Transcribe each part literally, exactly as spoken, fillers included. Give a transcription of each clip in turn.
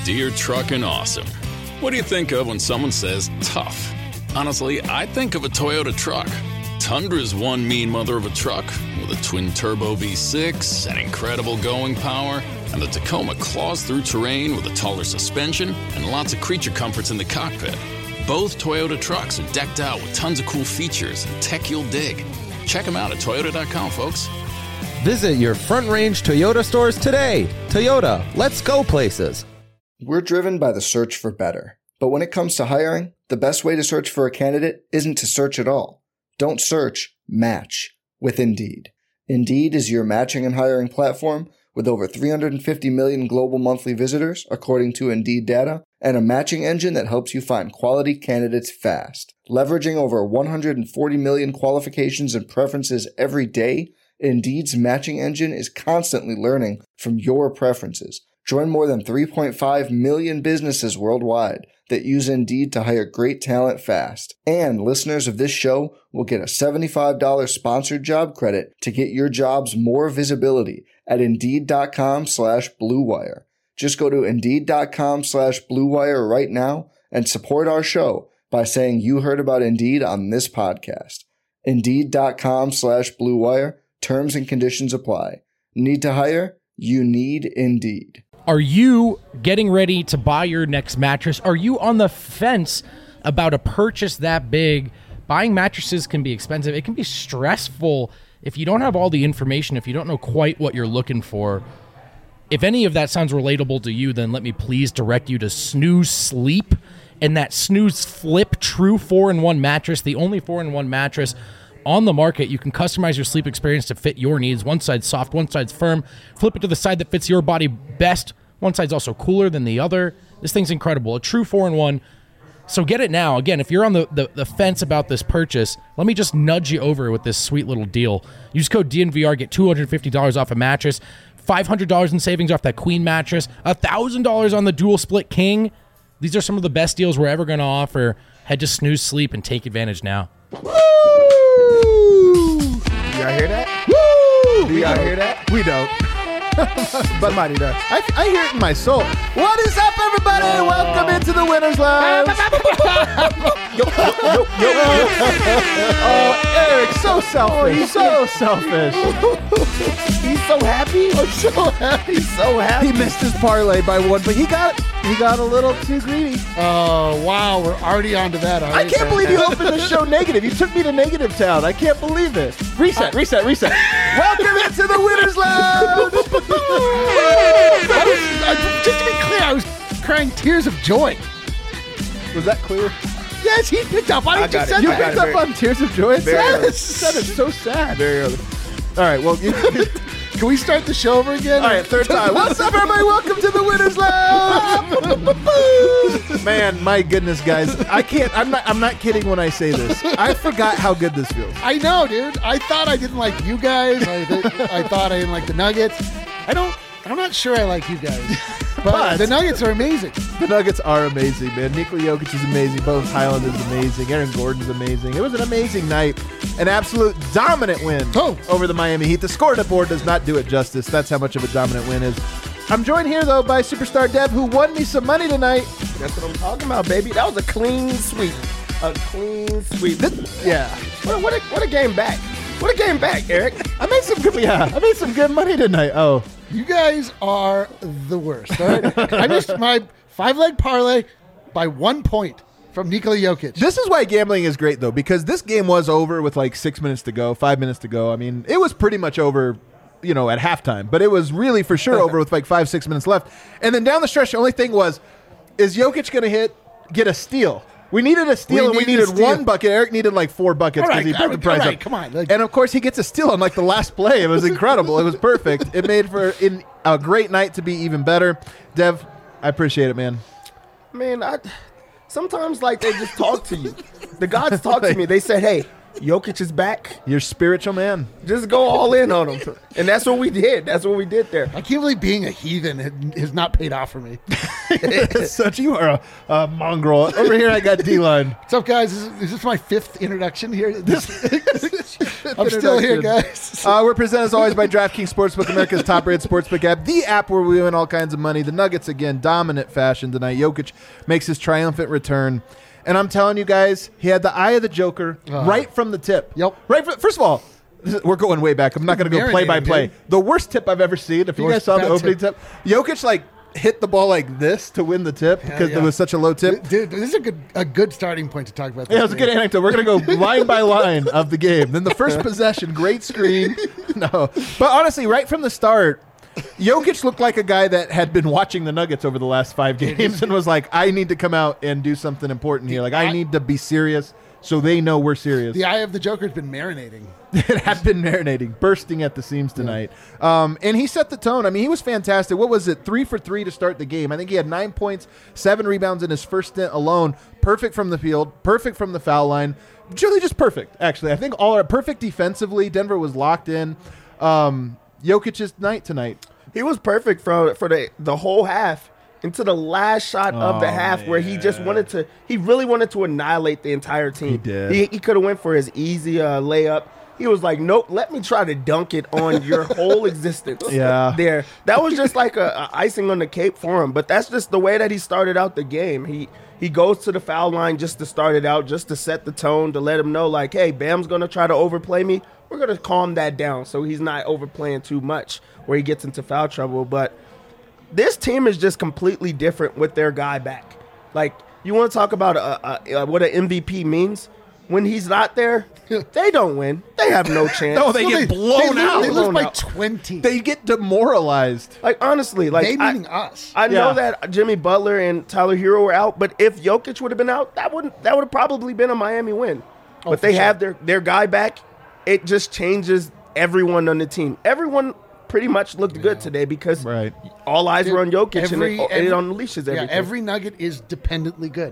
deer trucking awesome. What do you think of when someone says tough? Honestly, I think of a Toyota truck. Tundra's one mean mother of a truck with a twin-turbo V six and incredible going power, and the Tacoma claws through terrain with a taller suspension and lots of creature comforts in the cockpit. Both Toyota trucks are decked out with tons of cool features and tech you'll dig. Check them out at Toyota dot com, folks. Visit your Front Range Toyota stores today. Toyota, let's go places. We're driven by the search for better. But when it comes to hiring, the best way to search for a candidate isn't to search at all. Don't search, match with Indeed. Indeed is your matching and hiring platform with over three hundred fifty million global monthly visitors, according to Indeed data, and a matching engine that helps you find quality candidates fast. Leveraging over one hundred forty million qualifications and preferences every day, Indeed's matching engine is constantly learning from your preferences. Join more than three point five million businesses worldwide that use Indeed to hire great talent fast. And listeners of this show will get a seventy-five dollars sponsored job credit to get your jobs more visibility at Indeed.com slash Blue Wire. Just go to Indeed.com slash Blue Wire right now and support our show by saying you heard about Indeed on this podcast. Indeed.com slash Blue Wire. Terms and conditions apply. Need to hire? You need Indeed. Are you getting ready to buy your next mattress? Are you on the fence about a purchase that big? Buying mattresses can be expensive. It can be stressful if you don't have all the information, if you don't know quite what you're looking for. If any of that sounds relatable to you, then let me please direct you to Snooze Sleep and that Snooze Flip True four in one mattress, the only four in one mattress on the market. You can customize your sleep experience to fit your needs. One side's soft, one side's firm. Flip it to the side that fits your body best. One side's also cooler than the other. This thing's incredible. A true four in one. So get it now. Again, if you're on the, the, the fence about this purchase, let me just nudge you over with this sweet little deal. Use code D N V R, get two hundred fifty dollars off a mattress, five hundred dollars in savings off that queen mattress, one thousand dollars on the dual split king. These are some of the best deals we're ever going to offer. Head to Snooze Sleep and take advantage now. Woo! Do y'all hear that? Woo! Do y'all hear that? We don't. But Somebody does. I, I hear it in my soul. What is up, everybody? Oh. Welcome into the Winner's Lounge. yo, yo, yo, yo, yo. Oh, Eric, so selfish. Oh, he's so selfish. He's so happy. I'm so happy. He's so happy. He missed his parlay by one, but he got he got a little too greedy. Oh, wow. We're already on to that. I can't believe you opened the show negative. You took me to negative town. I can't believe it. Reset, uh, reset, reset. Welcome into the Winner's Lounge. I was, I, just to be clear, I was crying tears of joy. Was that clear? Yes, he picked up. Why did you say You that? picked up on tears of joy? It's sad. Very It's sad. It's so sad. Very early. All right, well, you, can we start the show over again? All right, third time. What's up, everybody? Welcome to the Winner's Lounge. Man, my goodness, guys, I can't. I'm not. I'm not kidding when I say this. I forgot how good this feels. I know, dude. I thought I didn't like you guys. I, th- I thought I didn't like the Nuggets. I don't. I'm not sure I like you guys. But, but the Nuggets are amazing. The Nuggets are amazing, man. Nikola Jokic is amazing. Bones Highland is amazing. Aaron Gordon is amazing. It was an amazing night. An absolute dominant win oh. over the Miami Heat. The scoreboard does not do it justice. That's how much of a dominant win is. I'm joined here, though, by Superstar Dev, who won me some money tonight. That's what I'm talking about, baby. That was a clean sweep. A clean sweep. This, yeah. What, what, a, what a game back. What a game back, Eric. I made some good, yeah, I made some good money tonight. Oh. You guys are the worst. All right? I missed my five-leg parlay by one point from Nikola Jokic. This is why gambling is great, though, because this game was over with like six minutes to go, five minutes to go. I mean, it was pretty much over, you know, at halftime, but it was really for sure over with like five, six minutes left. And then down the stretch, the only thing was, is Jokic going to hit, get a steal? We needed a steal, we and we needed one bucket. Eric needed like four buckets because right, he put the prize right, up. Come on. Like, and, of course, he gets a steal on like the last play. It was incredible. It was perfect. It made for in a great night to be even better. Dev, I appreciate it, man. Man, I, sometimes like they just talk to you. The gods talk to me. They said, hey, Jokic is back. You're spiritual, man. Just go all in on him. And that's what we did. That's what we did there. I can't believe being a heathen has not paid off for me. Such you are a, a mongrel. Over here, I got D-Line. What's up, guys? Is, is this my fifth introduction here? This, I'm still here, guys. Uh, we're presented as always by DraftKings Sportsbook, America's top-rated sportsbook app, the app where we win all kinds of money. The Nuggets, again, dominant fashion tonight. Jokic makes his triumphant return. And I'm telling you guys, he had the eye of the Joker uh, right from the tip. Yep. Right. From, first of all, we're going way back. I'm not going to go play-by-play. Play. The worst tip I've ever seen. If the you guys saw the opening tip. tip, Jokic, like, hit the ball like this to win the tip because yeah, yeah. it was such a low tip. Dude, this is a good a good starting point to talk about this. Yeah, it's a good anecdote. We're going to go line by line of the game. Then the first possession, great screen. No. But honestly, right from the start, Jokic looked like a guy that had been watching the Nuggets over the last five games and was like, I need to come out and do something important here. Like, I need to be serious so they know we're serious. The eye of the Joker has been marinating. It had been marinating, bursting at the seams tonight. Yeah. Um, and he set the tone. I mean, he was fantastic. What was it? Three for three to start the game. I think he had nine points, seven rebounds in his first stint alone. Perfect from the field, perfect from the foul line. Really just perfect, actually. I think all are perfect defensively. Denver was locked in. Um, Jokic's night tonight. He was perfect for, for the, the whole half. Into the last shot oh, of the half man. where he just wanted to – he really wanted to annihilate the entire team. He did. He, he could have went for his easy uh, layup. He was like, nope, let me try to dunk it on your whole existence yeah. there. That was just like a, a icing on the cake for him. But that's just the way that he started out the game. He he goes to the foul line just to start it out, just to set the tone, to let him know, like, hey, Bam's going to try to overplay me. We're going to calm that down so he's not overplaying too much where he gets into foul trouble. But this team is just completely different with their guy back. Like, you want to talk about a, a, a, what an M V P means? When he's not there, they don't win. They have no chance. No, they no, get they, blown they, out. They lose by out. twenty. They get demoralized. Like, honestly, like they meaning I, us. I know yeah. that Jimmy Butler and Tyler Hero were out, but if Jokic would have been out, that wouldn't that would have probably been a Miami win. Oh, but they sure. have their their guy back. It just changes everyone on the team. Everyone pretty much looked yeah. good today because right. all eyes Dude, were on Jokic every, and it, every, it unleashes everything. Yeah, every Nugget is dependently good.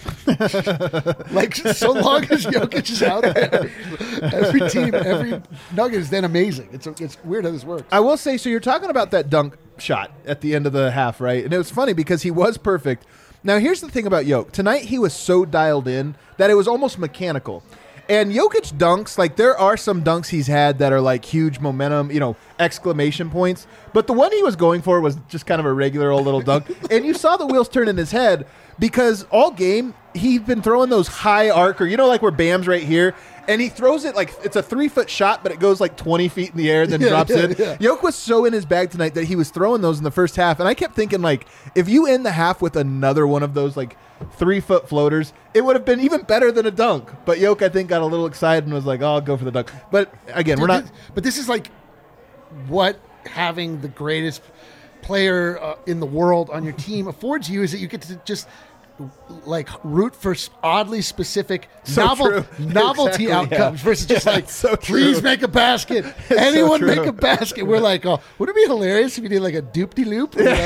Like, so long as Jokic is out there, every team, every Nugget is then amazing. It's it's weird how this works. I will say, so you're talking about that dunk shot at the end of the half, right? And it was funny because he was perfect. Now, here's the thing about Jokic. Tonight, he was so dialed in that it was almost mechanical. And Jokic dunks, like, there are some dunks he's had that are like huge momentum, you know, exclamation points. But the one he was going for was just kind of a regular old little dunk. And you saw the wheels turn in his head because all game he's been throwing those high arc, or, you know, like where Bam's right here. And he throws it like it's a three-foot shot, but it goes like twenty feet in the air and then yeah, drops yeah, in. Yeah. Jokic was so in his bag tonight that he was throwing those in the first half. And I kept thinking, like, if you end the half with another one of those, like, three-foot floaters, it would have been even better than a dunk. But Jokic, I think, got a little excited and was like, oh, I'll go for the dunk. But, again, Dude, we're not this, – But this is like what having the greatest player uh, in the world on your team affords you, is that you get to just – like root for oddly specific so novel, novelty exactly, outcomes yeah. versus just yeah, like, so please make a basket. Anyone so make a basket. We're like, oh, wouldn't it be hilarious if you did like a doop-de-loop or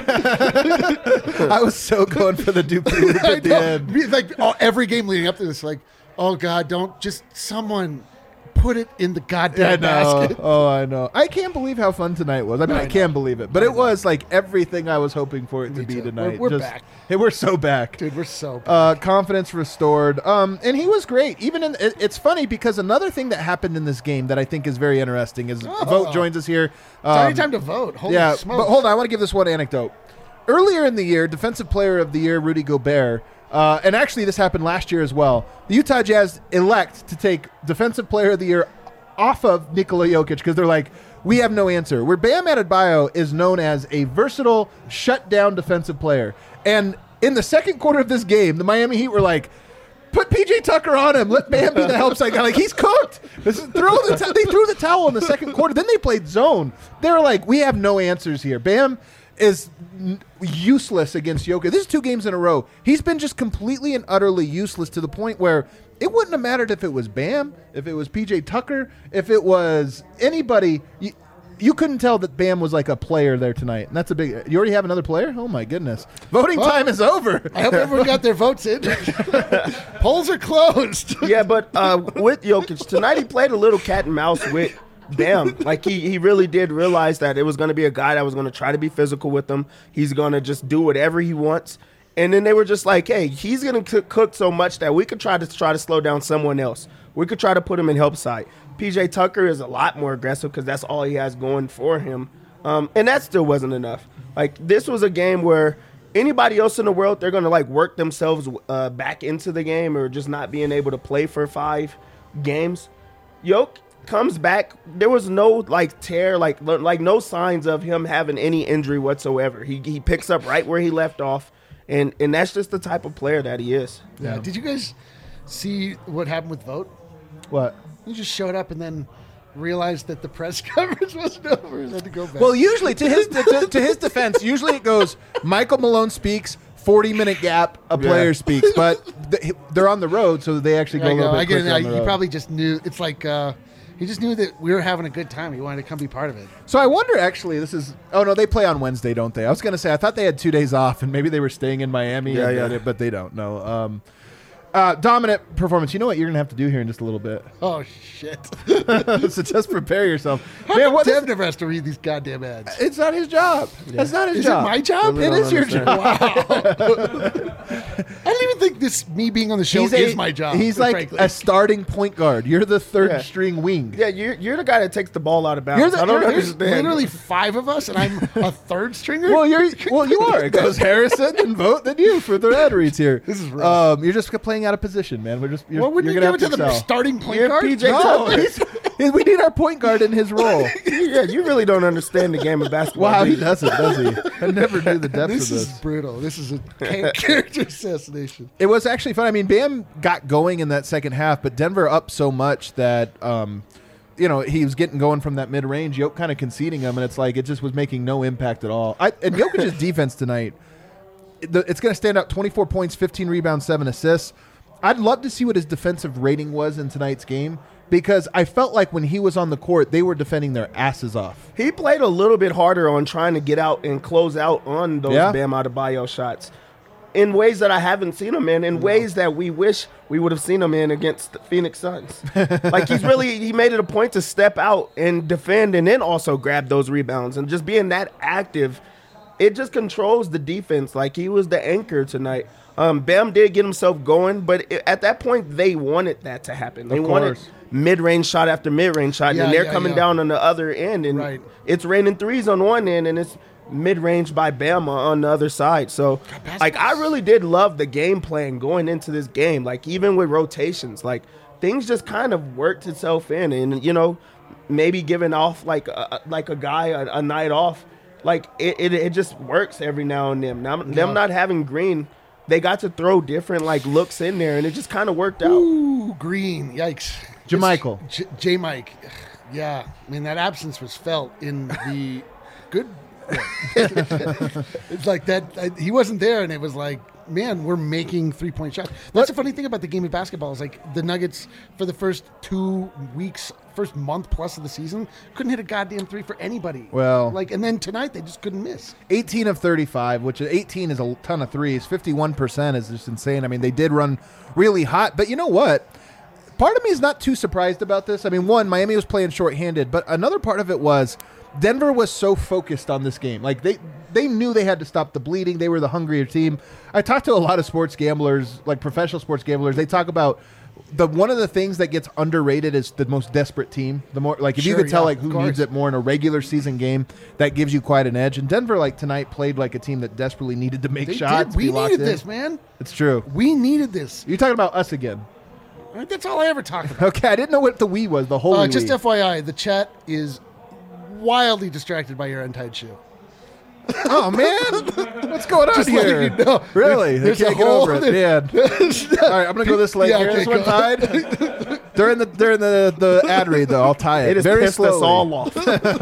whatever? I was so going for the doop-de-loop at the end. Like oh, every game leading up to this, like, oh God, don't just someone put it in the goddamn yeah, no. basket. Oh, I know. I can't believe how fun tonight was. I mean, I, I can believe it, but I it know. was like everything I was hoping for it Me to be too. tonight. We're, we're Just, back. Hey, we're so back. Dude, we're so back. Uh, confidence restored. Um, and he was great. Even in, it, it's funny because another thing that happened in this game that I think is very interesting is oh. Vogt joins us here. Um, it's already time to vote. Holy yeah, smokes. but hold on. I want to give this one anecdote. Earlier in the year, Defensive Player of the Year, Rudy Gobert, uh, and actually this happened last year as well, the Utah Jazz elect to take Defensive Player of the Year off of Nikola Jokic because they're like, we have no answer. Where Bam Adebayo is known as a versatile, shut-down defensive player. And in the second quarter of this game, the Miami Heat were like, put P J Tucker on him. Let Bam be the help side guy. Like, he's cooked. This is, throw the t- they threw the towel in the second quarter. Then they played zone. They were like, we have no answers here. Bam is n- useless against Jokic. This is two games in a row. He's been just completely and utterly useless to the point where it wouldn't have mattered if it was Bam, if it was P J Tucker, if it was anybody. You, you couldn't tell that Bam was like a player there tonight. And that's a big – you already have another player? Oh, my goodness. Voting well, time is over. I hope everyone got their votes in. Polls are closed. Yeah, but uh, with Jokic, tonight he played a little cat and mouse with Bam. Like, he, he really did realize that it was going to be a guy that was going to try to be physical with him. He's going to just do whatever he wants. And then they were just like, hey, he's going to cook so much that we could try to try to slow down someone else. We could try to put him in help side. P J Tucker is a lot more aggressive because that's all he has going for him. Um, and that still wasn't enough. Like, this was a game where anybody else in the world, they're going to, like, work themselves uh, back into the game or just not being able to play for five games. Yoke comes back. There was no, like, tear, like, like no signs of him having any injury whatsoever. He he picks up right where he left off, and, and that's just the type of player that he is. Yeah. Did you guys see what happened with Vogt? What? He just showed up and then realized that the press coverage wasn't over and had to go back. Well, usually, to his to, to his defense, usually it goes, Michael Malone speaks, forty-minute gap, a player Yeah. speaks. But th- they're on the road, so they actually go I a little go, bit I get it. quicker on the He road. probably just knew. It's like uh, he just knew that we were having a good time. He wanted to come be part of it. So I wonder, actually, this is... Oh, no, they play on Wednesday, don't they? I was going to say, I thought they had two days off, and maybe they were staying in Miami, Yeah, and- yeah. but they don't. No. Um, uh, dominant performance. You know what you're going to have to do here in just a little bit. Oh shit! So just prepare yourself. How Man, come what Dev is- never has to read these goddamn ads? It's not his job. That's not his Is job. it my job? Really It don't is your understand. job. I don't even think this me being on the show He's is a- my job. He's like frankly. a starting point guard. You're the third Yeah. string wing. Yeah, you're, you're the guy that takes the ball out of bounds. You're the- I don't you're- There's understand. literally five of us, and I'm a third stringer. Well, you're well, you are. It goes Harrison and Vogt, then you for the ad reads here. This is rough. Um, you're just playing out of position, man. We're just. You're, What would you're you gonna give have it to the excel. starting point You're guard? P J No, Tucker. he's, he- we need our point guard in his role. Yeah, you really don't understand the game of basketball. Wow, do he you? doesn't, does he? I never knew the depth This of is this. brutal. This is a cha- character assassination. It was actually fun. I mean, Bam got going in that second half, but Denver up so much that, um, you know, he was getting going from that mid range. Yoke kind of conceding him, and it's like it just was making no impact at all. I, and Jokic's defense tonight, the, it's going to stand out: twenty-four points, fifteen rebounds, seven assists. I'd love to see what his defensive rating was in tonight's game because I felt like when he was on the court, they were defending their asses off. He played a little bit harder on trying to get out and close out on those Yeah. Bam Adebayo shots in ways that I haven't seen him in, in ways that we wish we would have seen him in against the Phoenix Suns. Like, he's really, he made it a point to step out and defend and then also grab those rebounds. And just being that active, it just controls the defense. Like, he was the anchor tonight. Um, Bam did get himself going, but it, at that point, they wanted that to happen. They Of wanted course. mid-range shot after mid-range shot, Yeah, and they're yeah, coming yeah. down on the other end, and Right. it's raining threes on one end, and it's mid-range by Bama on the other side. So, like, I really did love the game plan going into this game. Like, even with rotations, like, things just kind of worked itself in, and, you know, maybe giving off, like, a, like a guy a, a night off, like, it, it, it just works every now and then. Now, them not having Green, they got to throw different, like, looks in there, and it just kind of worked out. Ooh, Green. Yikes. Jamichael. J- J. Mike. Yeah. I mean, that absence was felt in the good. It's like that. uh, He wasn't there, and it was like, man, we're making three point shots. That's the funny thing about the game of basketball is like the Nuggets for the first two weeks, first month plus of the season, couldn't hit a goddamn three for anybody. Well- like, and then tonight they just couldn't miss. eighteen of thirty-five, which is eighteen is a ton of threes. fifty-one percent is just insane. I mean, they did run really hot, but you know what? Part of me is not too surprised about this. I mean, one, Miami was playing shorthanded, but another part of it was Denver was so focused on this game. Like, they they knew they had to stop the bleeding. They were the hungrier team. I talked to a lot of sports gamblers, like professional sports gamblers. They talk about the one of the things that gets underrated is the most desperate team. The more, like, if you Sure, could tell, yeah, like, of who course. needs it more in a regular season game, that gives you quite an edge. And Denver, like, tonight played like a team that desperately needed to make They shots. did. We be locked needed in. this, man. It's true. We needed this. You're talking about us again. That's all I ever talk about. Okay, I didn't know what the we was. The holy Uh, just we. F Y I, the chat is wildly distracted by your untied shoe. Oh man, what's going on Just here? letting you know. Really, There's they a can't get whole- over it, man. All right, I'm gonna go this leg Yeah, here. okay, This one go. tied during the during the the ad read though. I'll tie it. It has very pissed slowly. us all off.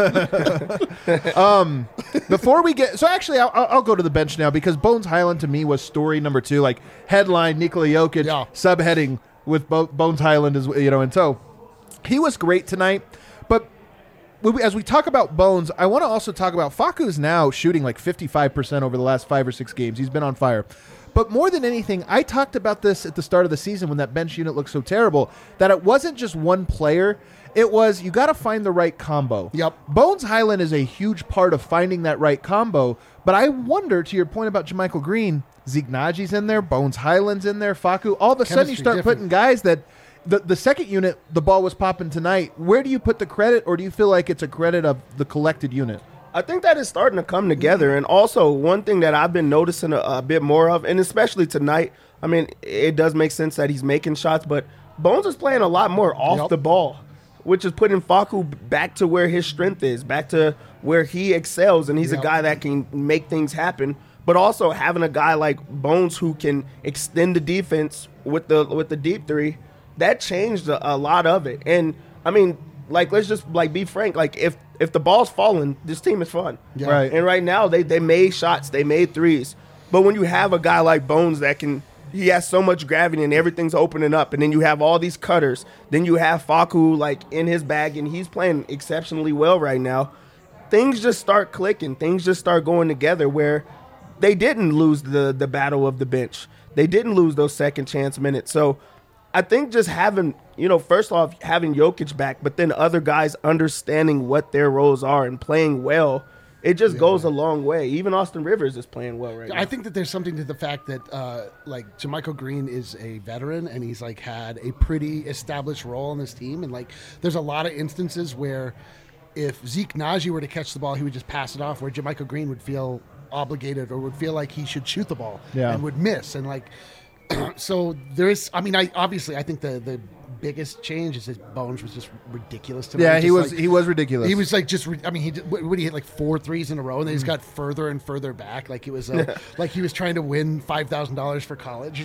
Before we get, so actually, I'll, I'll I'll go to the bench now because Bones Highland to me was story number two. Like headline, Nikola Jokic, Yeah. subheading with Bo- Bones Highland as you know, and so he was great tonight. But when we- as we talk about Bones, I want to also talk about Facu's now shooting like fifty-five percent over the last five or six games. He's been on fire. But more than anything, I talked about this at the start of the season when that bench unit looked so terrible, that it wasn't just one player. It was, you got to find the right combo. Yep. Bones Highland is a huge part of finding that right combo, But I wonder, to your point about Jermichael Green, Zeke Naji's in there, Bones Highland's in there, Facu. All of a sudden you Chemistry start different. putting guys that the, the second unit, the ball was popping tonight. Where do you put the credit, or do you feel like it's a credit of the collected unit? I think that is starting to come together. And also, one thing that I've been noticing a, a bit more of, and especially tonight, I mean, it does make sense that he's making shots, but Bones is playing a lot more off Yep. the ball, which is putting Facu back to where his strength is, back to where he excels, and he's Yep. a guy that can make things happen. But also having a guy like Bones who can extend the defense with the with the deep three, that changed a, a lot of it. And I mean, like, let's just like be frank. Like, if if the ball's falling, this team is fun. Yeah. Right. And right now, they they made shots, they made threes. But when you have a guy like Bones that can, he has so much gravity and everything's opening up, and then you have all these cutters. Then you have Facu like in his bag, and he's playing exceptionally well right now. Things just start clicking. Things just start going together where they didn't lose the the battle of the bench. They didn't lose those second chance minutes. So I think just having, you know, first off, having Jokic back, but then other guys understanding what their roles are and playing well, it just goes a long way. Even Austin Rivers is playing well right now. I think that there's something to the fact that, uh, like, Jermichael Green is a veteran and he's, like, had a pretty established role on this team. And, like, there's a lot of instances where if Zeke Naji were to catch the ball, he would just pass it off, where Jermichael Green would feel obligated or would feel like he should shoot the ball Yeah. and would miss. And, like, so there is, I mean, I obviously, I think the, the biggest change is his Bones was just ridiculous to me. Yeah, he Just, was like, he was ridiculous. He was like just, re- I mean, he did, what what he hit like four threes in a row, and then he's got further and further back. Like it was, uh, like he was trying to win five thousand dollars for college.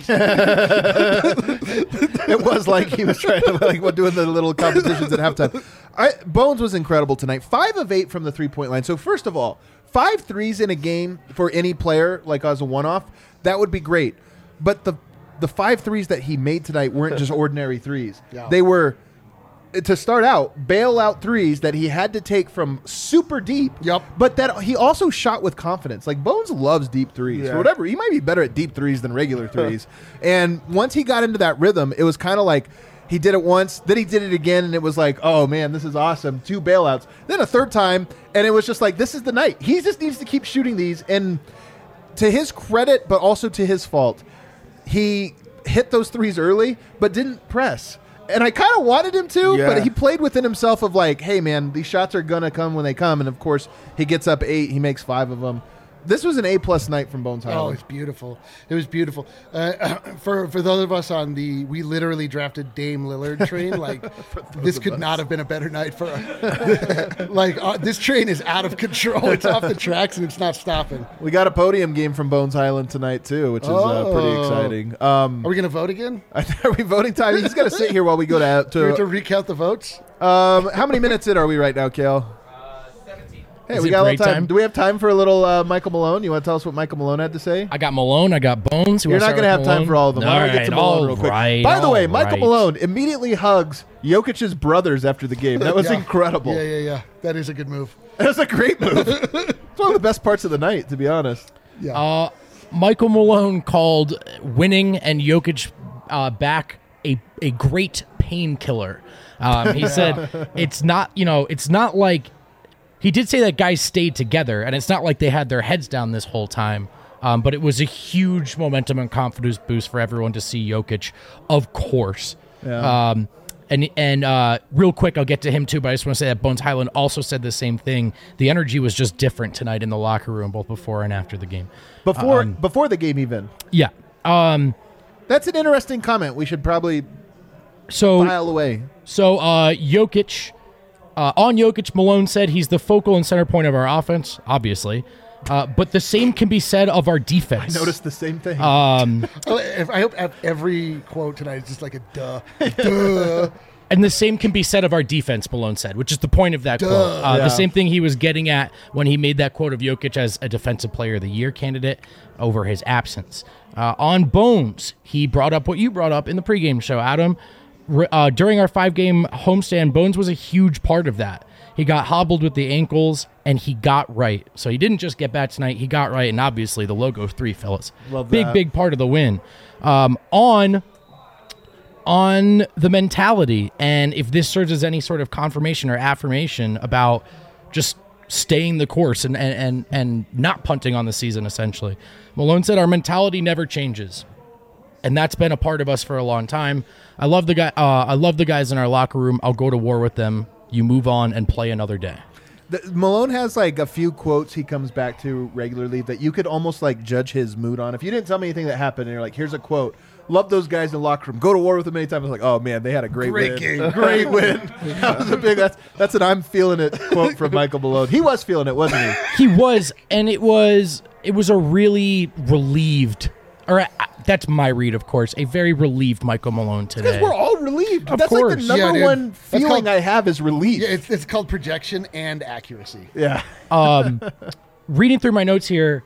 It was like he was trying to like doing the little competitions at halftime. I, Bones was incredible tonight. Five of eight from the three point line. So first of all, five threes in a game for any player, like as a one off, that would be great. But the the five threes that he made tonight weren't just ordinary threes. Yeah. They were, to start out, bailout threes that he had to take from super deep. Yep. But that he also shot with confidence. Like Bones loves deep threes. Yeah. For whatever, he might be better at deep threes than regular threes. And once he got into that rhythm, it was kind of like he did it once, then he did it again, and it was like, oh man, this is awesome. Two bailouts. Then a third time, and it was just like, this is the night. He just needs to keep shooting these. And to his credit, but also to his fault, he hit those threes early, but didn't press. And I kind of wanted him to, Yeah. but he played within himself of like, hey, man, these shots are going to come when they come. And, of course, he gets up eight. He makes five of them. This was an A-plus night from Bones Oh, Highland. it's beautiful. It was beautiful. Uh, for for those of us on the, we literally drafted Dame Lillard train. Like, this could not have been a better night for us. Like, uh, this train is out of control. It's off the tracks, and it's not stopping. We got a podium game from Bones Highland tonight, too, which is uh, pretty Oh. exciting. Um, Are we going to vote again? are we voting time? He's got to sit here while we go to... Do we have to to recount the votes? um, how many minutes in are we right now, Kale? Hey, Is we it got a break little time. time? Do we have time for a little uh, Michael Malone? You want to tell us what Michael Malone had to say? I got Malone. I got Bones. You You're wanna not going to start have with time Malone? for all of them. I All want to get right, to Malone all real quick. right, By the way, all Michael right. Malone immediately hugs Jokic's brothers after the game. That was Yeah. incredible. Yeah, yeah, yeah. That is a good move. That was a great move. It's one of the best parts of the night, to be honest. Yeah. Uh, Michael Malone called winning and Jokic uh, back a a great painkiller. Um, he said it's not, you know, it's not like, he did say that guys stayed together, and it's not like they had their heads down this whole time. Um, but it was a huge momentum and confidence boost for everyone to see Jokic, of course. Yeah. Um, and and uh, real quick, I'll get to him too, but I just want to say that Bones Highland also said the same thing. The energy was just different tonight in the locker room, both before and after the game. Before Um, before the game even. Yeah. Um, That's an interesting comment. We should probably so file away. so uh, Jokic, uh, on Jokic, Malone said he's the focal and center point of our offense, obviously. Uh, but the same can be said of our defense. I noticed the same thing. Um, Oh, if- I hope ev- every quote tonight is just like a duh. Duh. And the same can be said of our defense, Malone said, which is the point of that Duh. quote. Uh, Yeah. The same thing he was getting at when he made that quote of Jokic as a Defensive Player of the Year candidate over his absence. Uh, on Bones, he brought up what you brought up in the pregame show, Adam. R- Uh, during our five-game homestand, Bones was a huge part of that. He got hobbled with the ankles, and he got right. So he didn't just get back tonight, he got right, and obviously the logo three, fellas. Love big, that. big part of the win. Um, on... on the mentality, and if this serves as any sort of confirmation or affirmation about just staying the course and, and, and, and not punting on the season, essentially. Malone said our mentality never changes. And that's been a part of us for a long time. I love the guy. Uh, I love the guys in our locker room. I'll go to war with them. You move on and play another day. The, Malone has like a few quotes he comes back to regularly that you could almost like judge his mood on. If you didn't tell me anything that happened and you're like, here's a quote. Love those guys in the locker room. Go to war with them many times. I was like, oh man, they had a great, Great win. game. Great win. That was a big. That's that's an I'm feeling it quote from Michael Malone. He was feeling it, wasn't he? He was, and it was it was a really relieved. Or uh, that's my read, of course. A very relieved Michael Malone today. Because we're all relieved. Of that's course. like the number Yeah, dude. one That's feeling called- I have is relief. Yeah, it's, it's called projection and accuracy. Yeah. Um, reading through my notes here,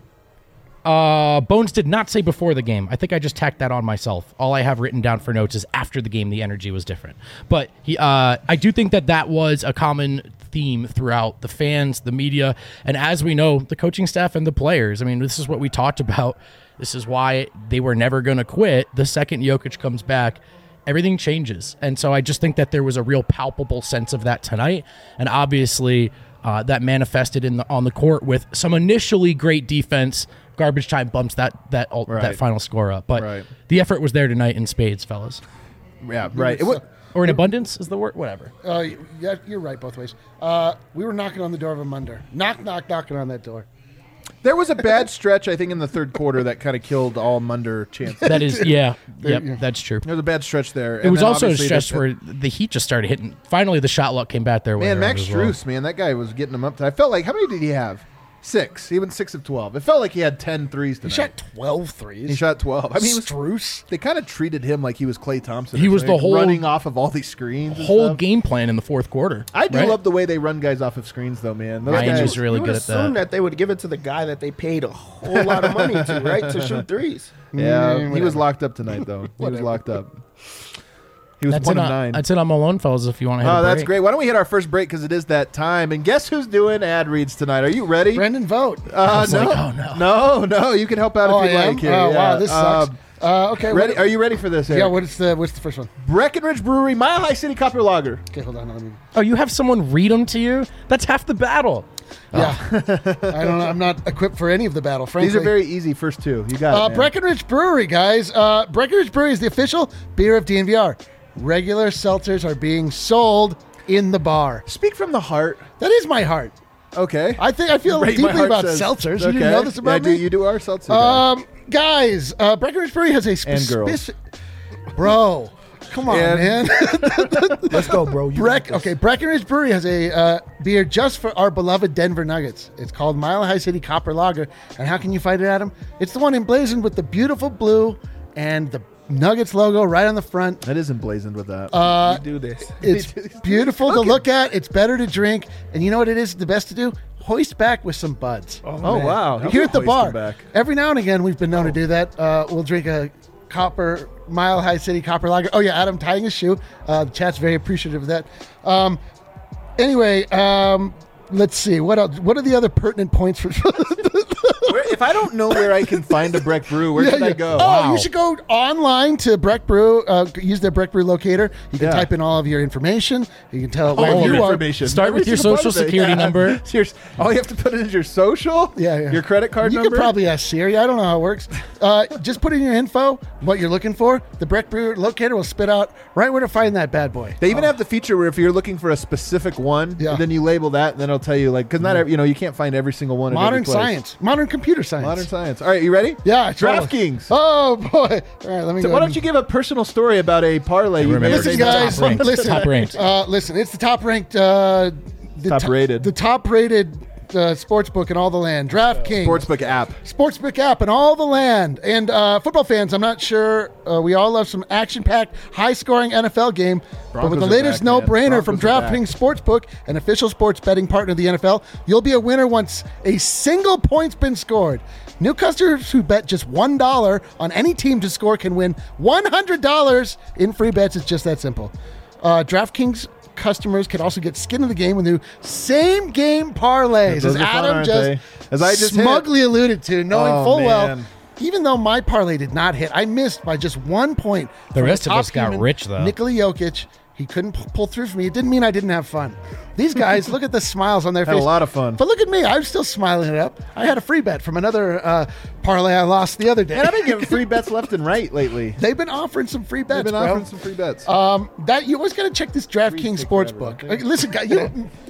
uh, Bones did not say before the game. I think I just tacked that on myself. All I have written down for notes is after the game, the energy was different. But he, uh, I do think that that was a common theme throughout the fans, the media, and as we know, the coaching staff and the players. I mean, this is what we talked about. This is why they were never going to quit. The second Jokic comes back, everything changes. And so I just think that there was a real palpable sense of that tonight. And obviously uh, that manifested in the, on the court with some initially great defense. Garbage time bumps that that Right. that final score up. But Right. the effort was there tonight in spades, fellas. Yeah, right. It was, Or in abundance is the word, whatever. Uh, yeah, you're right both ways. Uh, we were knocking on the door of a Munder. Knock, knock, knocking on that door. there was a bad stretch, I think, in the third quarter that kind of killed all Munder chances. That is, yeah, yep, yeah. that's true. There was a bad stretch there. It was also a stretch where the Heat just started hitting. Finally, the shot luck came back there. Man, Max Strus, man, that guy was getting him up to. I felt like, how many did he have? Six. He went six of twelve. It felt like he had ten threes He tonight. shot twelve threes. He shot twelve. I mean, he was, Struce. they kind of treated him like he was Klay Thompson. He or was the something, whole- running off of all these screens. and Whole stuff. game plan in the fourth quarter. I do right? love the way they run guys off of screens, though, man. Those Ryan guys, is really you would good at assume that. that they would give it to the guy that they paid a whole lot of money to, right, to shoot threes. yeah, Mm, he was whatever. locked up tonight, though. He was locked up. He was That's one it, of on, nine. that's it on Malone, fellas, if you want to hit Oh, a that's break. great. Why don't we hit our first break because it is that time? And guess who's doing ad reads tonight? Are you ready? Brendan Vogt. Uh, was no, like, oh, no. no, no. You can help out oh, if you'd I am? like. Here. Oh, yeah. wow, this sucks. Um, uh, okay, ready? what- Are you ready for this? Eric? yeah, what's the what's the first one? Breckenridge Brewery, Mile High City Copper Lager. Okay, hold on. Let me. Oh, you have someone read them to you? That's half the battle. Yeah, I don't know. I'm not equipped for any of the battle. Frankly, These are very easy. First two, you got Uh, it. man. Breckenridge Brewery, guys. Uh, Breckenridge Brewery is the official beer of D N V R. Regular seltzers are being sold in the bar. Speak from the heart. That is my heart. Okay. I think I feel Right, my deeply heart about says- seltzers. You Okay. didn't know this about yeah, I me? do. You do our seltzer. guy. Um, guys, uh, Breckenridge Brewery has a And girls. specific. Bro, come on, And- man. Let's go, bro. You Breck, got this. okay, Breckenridge Brewery has a uh, beer just for our beloved Denver Nuggets. It's called Mile High City Copper Lager. And how can you find it, Adam? It's the one emblazoned with the beautiful blue and the Nuggets logo right on the front. that is emblazoned with that. Uh, do this. It's beautiful to look at. It's better to drink. And you know what it is the best to do? Hoist back with some buds. oh man. wow! Here at the Hoisting bar. back. Every now and again, we've been known to do that. Uh, we'll drink a copper, Mile High City Copper Lager. Oh, yeah, Adam tying his shoe. Uh, the chat's very appreciative of that. Um, anyway, um, let's see. What else? What are the other pertinent points for... Where, if I don't know where I can find a Breck Brew, where Yeah, should yeah. I go? Oh, Wow. you should go online to Breck Brew. Uh, use their Breck Brew locator. You can Yeah. type in all of your information. You can tell where All you your are. information. Start Every with your single part social of it. security Yeah. number. Your- all you have to put in is your social, Yeah, yeah. your credit card you number. could probably ask Siri. I don't know how it works. Uh, just put in your info, what you're looking for. The Breck Brew locator will spit out right where to find that bad boy. They even have the feature where if you're looking for a specific one, Yeah. then you label that, and then it'll tell you like because not every, you know you can't find every single one. at Modern every place. science, modern computer science. Modern science. All right, you ready? Yeah, totally. DraftKings. Oh boy! All right, let me. So go why ahead don't you give a personal story about a parlay you made? Remember, Listen, it's the guys. top ranked. Listen. Top ranked. Uh, listen, it's the top ranked, uh, the Top to- rated. the top rated uh, sports book in all the land. DraftKings. Sportsbook app. Sportsbook app in all the land. And uh, football fans, I'm not sure. Uh, we all love some action-packed, high-scoring N F L game. but with Broncos the are latest back, man. no-brainer from Broncos are DraftKings Sportsbook, an official sports betting partner of the N F L, you'll be a winner once a single point's been scored. New customers who bet just one dollar on any team to score can win one hundred dollars in free bets. It's just that simple. Uh, DraftKings customers can also get skin in the game with new same game parlays, Those as are fun, Adam aren't just, they? As I just hit. smugly alluded to, knowing Oh, full well. man. Even though my parlay did not hit, I missed by just one point. The from rest of top us got human, rich, though. Nikola Jokic He couldn't p- pull through for me. It didn't mean I didn't have fun. These guys, look at the smiles on their Had face. a lot of fun. But look at me. I'm still smiling it up. I had a free bet from another uh, parlay I lost the other day. And I've been giving free bets left and right lately. They've been offering some free bets, They've been bro. offering some free bets. Um, that you always got to check this DraftKings Sportsbook. Uh, listen, guys, you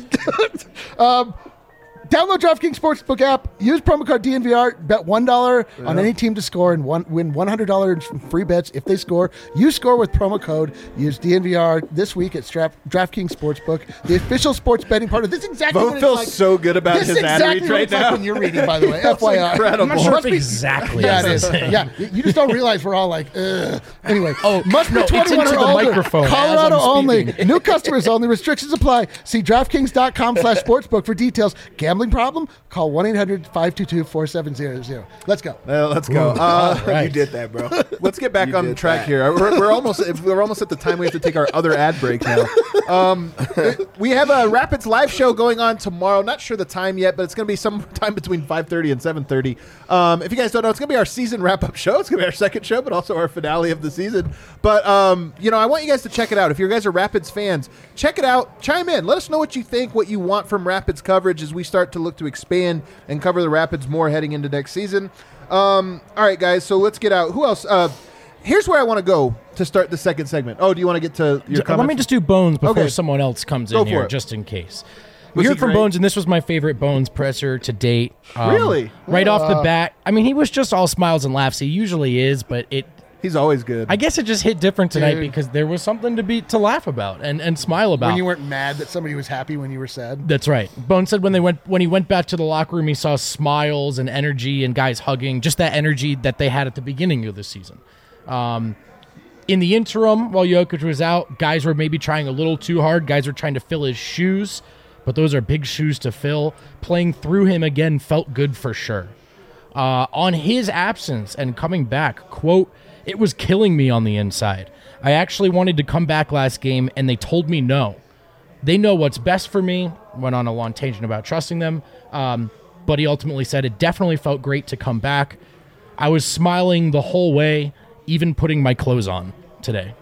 um, download DraftKings Sportsbook app. Use promo code D N V R. Bet one dollar yeah. on any team to score and one, win one hundred dollars in free bets if they score. You score with promo code. Use D N V R this week at Strap, DraftKings Sportsbook, the official sports betting partner. This is exactly Bo what it's feels like. so good about this his is ad exactly reads what right it's now. like when you're reading, by the way. F Y I. Incredible. I'm not sure Must if be- exactly. Yeah, as it I is. say. Yeah, you you just don't realize we're all like, ugh. Anyway, Oh, must be no, it's twenty-one into or the older. microphone as Colorado I'm only. speaking. New customers only. Restrictions apply. See DraftKings.com slash sportsbook for details. Gambling problem? Call one eight hundred five two two four seven zero zero. Let's go. Uh, let's go. Uh, right. You did that, bro. Let's get back You on did track that. here. We're, we're almost we're almost at the time we have to take our other ad break now. Um, we have a Rapids live show going on tomorrow. Not sure the time yet, but it's going to be sometime between five thirty and seven thirty. Um, if you guys don't know, it's going to be our season wrap up show. It's going to be our second show, but also our finale of the season. But um, you know, I want you guys to check it out. If you guys are Rapids fans, check it out. Chime in. Let us know what you think, what you want from Rapids coverage as we start to look to expand and cover the Rapids more heading into next season. Um, all right, guys. So let's get out. Who else? Uh, here's where I want to go to start the second segment. Oh, do you want to get to your J- comments? Let me just do Bones before Okay. someone else comes Go in here, for it. just in case. Was We heard he from great? Bones, and this was my favorite Bones presser to date. Um, Really? Right off the bat. I mean, he was just all smiles and laughs. He usually is, but it. He's always good. I guess it just hit different tonight Dude. because there was something to be to laugh about and, and smile about. When you weren't mad that somebody was happy when you were sad. That's right. Bones said when they went when he went back to the locker room, he saw smiles and energy and guys hugging, just that energy that they had at the beginning of the season. Um, in the interim, while Jokic was out, guys were maybe trying a little too hard. Guys were trying to fill his shoes, but those are big shoes to fill. Playing through him again felt good for sure. Uh, on his absence and coming back, quote, "It was killing me on the inside. I actually wanted to come back last game, and they told me no. They know what's best for me." Went on a long tangent about trusting them. Um, but he ultimately said it definitely felt great to come back. I was smiling the whole way, even putting my clothes on today.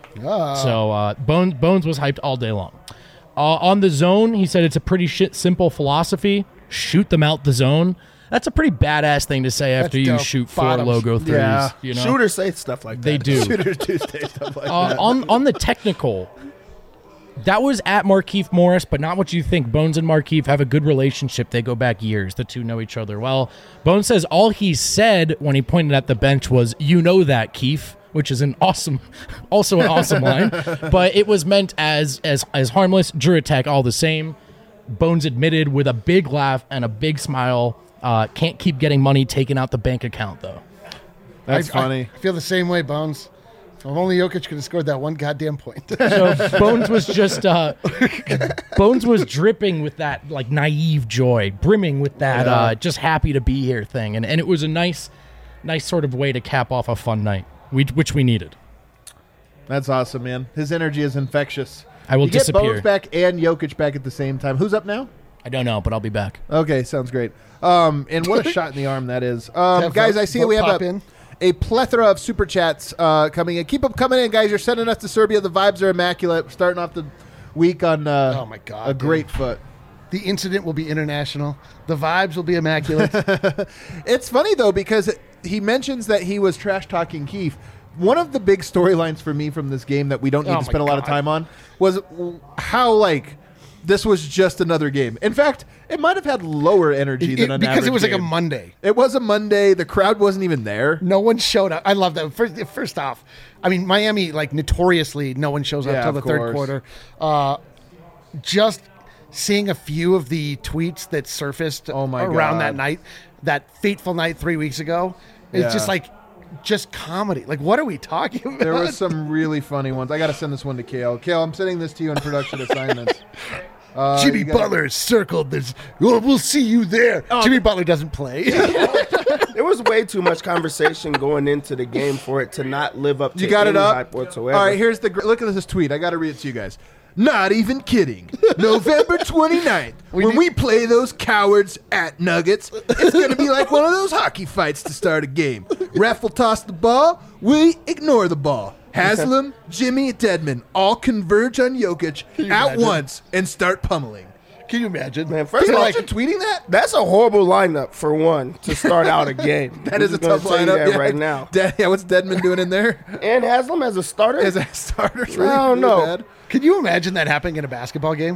So uh, Bones, Bones was hyped all day long. Uh, on the zone, he said it's a pretty shit simple philosophy. Shoot them out the zone. That's a pretty badass thing to say after That's you dope. shoot four Bottoms. logo threes. Yeah. You know? Shooters say stuff like that. They do. Shooters Tuesday, stuff like Uh, on on the technical, that was at Markieff Morris, but not what you think. Bones and Markieff have a good relationship. They go back years. The two know each other well. Bones says all he said when he pointed at the bench was, "You know that, Keefe," which is an awesome, also an awesome line. But it was meant as as as harmless. Drew attack all the same. Bones admitted with a big laugh and a big smile. Uh, can't keep getting money taken out the bank account though. That's I, funny. I feel the same way, Bones. If only Jokic could have scored that one goddamn point. So Bones was just uh, Bones was dripping with that like naive joy, brimming with that Yeah. uh, just happy to be here thing, and and it was a nice, nice sort of way to cap off a fun night, we, which we needed. That's awesome, man. His energy is infectious. I will you get disappear. Bones back and Jokic back at the same time. Who's up now? I don't know, but I'll be back. Okay, sounds great. Um, and what a shot in the arm that is. Um, Have guys, vote- I see vote we have pop a, in. a plethora of super chats uh, coming in. Keep them coming in, guys. You're sending us to Serbia. The vibes are immaculate. We're starting off the week on uh, Oh, my God, a dude. great foot. The incident will be international. The vibes will be immaculate. It's funny, though, because he mentions that he was trash-talking Keefe. One of the big storylines for me from this game that we don't need Oh, to my spend a lot of God. time on was how, like, this was just another game. In fact, it might have had lower energy It- than an because it average was like a game. Monday. It was a Monday. The crowd wasn't even there. No one showed up. I love that. First, first off, I mean, Miami, like, notoriously, no one shows up Yeah, till the of third course. quarter. Uh, just seeing a few of the tweets that surfaced Oh, my around God. that night, that fateful night three weeks ago, it's Yeah. just like, just comedy. Like, what are we talking about? There was some really funny ones. I got to send this one to Kale. Kale, I'm sending this to you in production assignments. Uh, Jimmy you gotta- Butler circled this. Oh, we'll see you there. Oh. Jimmy Butler doesn't play. There was way too much conversation going into the game for it to not live up to You got it any up? hype whatsoever. All right, here's the gr- look at this tweet. I got to read it to you guys. Not even kidding. November twenty-ninth, We when need- we play those cowards at Nuggets, it's going to be like one of those hockey fights to start a game. Ref will toss the ball, we ignore the ball. Haslam, Jimmy, Dedmon all converge on Jokic at imagine? once and start pummeling. Can you imagine? Man, Can first you of all, imagine tweeting that? that's a horrible lineup for one to start out a game. That I'm is a just gonna tough tell you lineup. that yeah. right now. De- yeah, what's Dedmon doing in there? And Haslam as a starter. As a starter? Really, I don't really know. bad? Can you imagine that happening in a basketball game?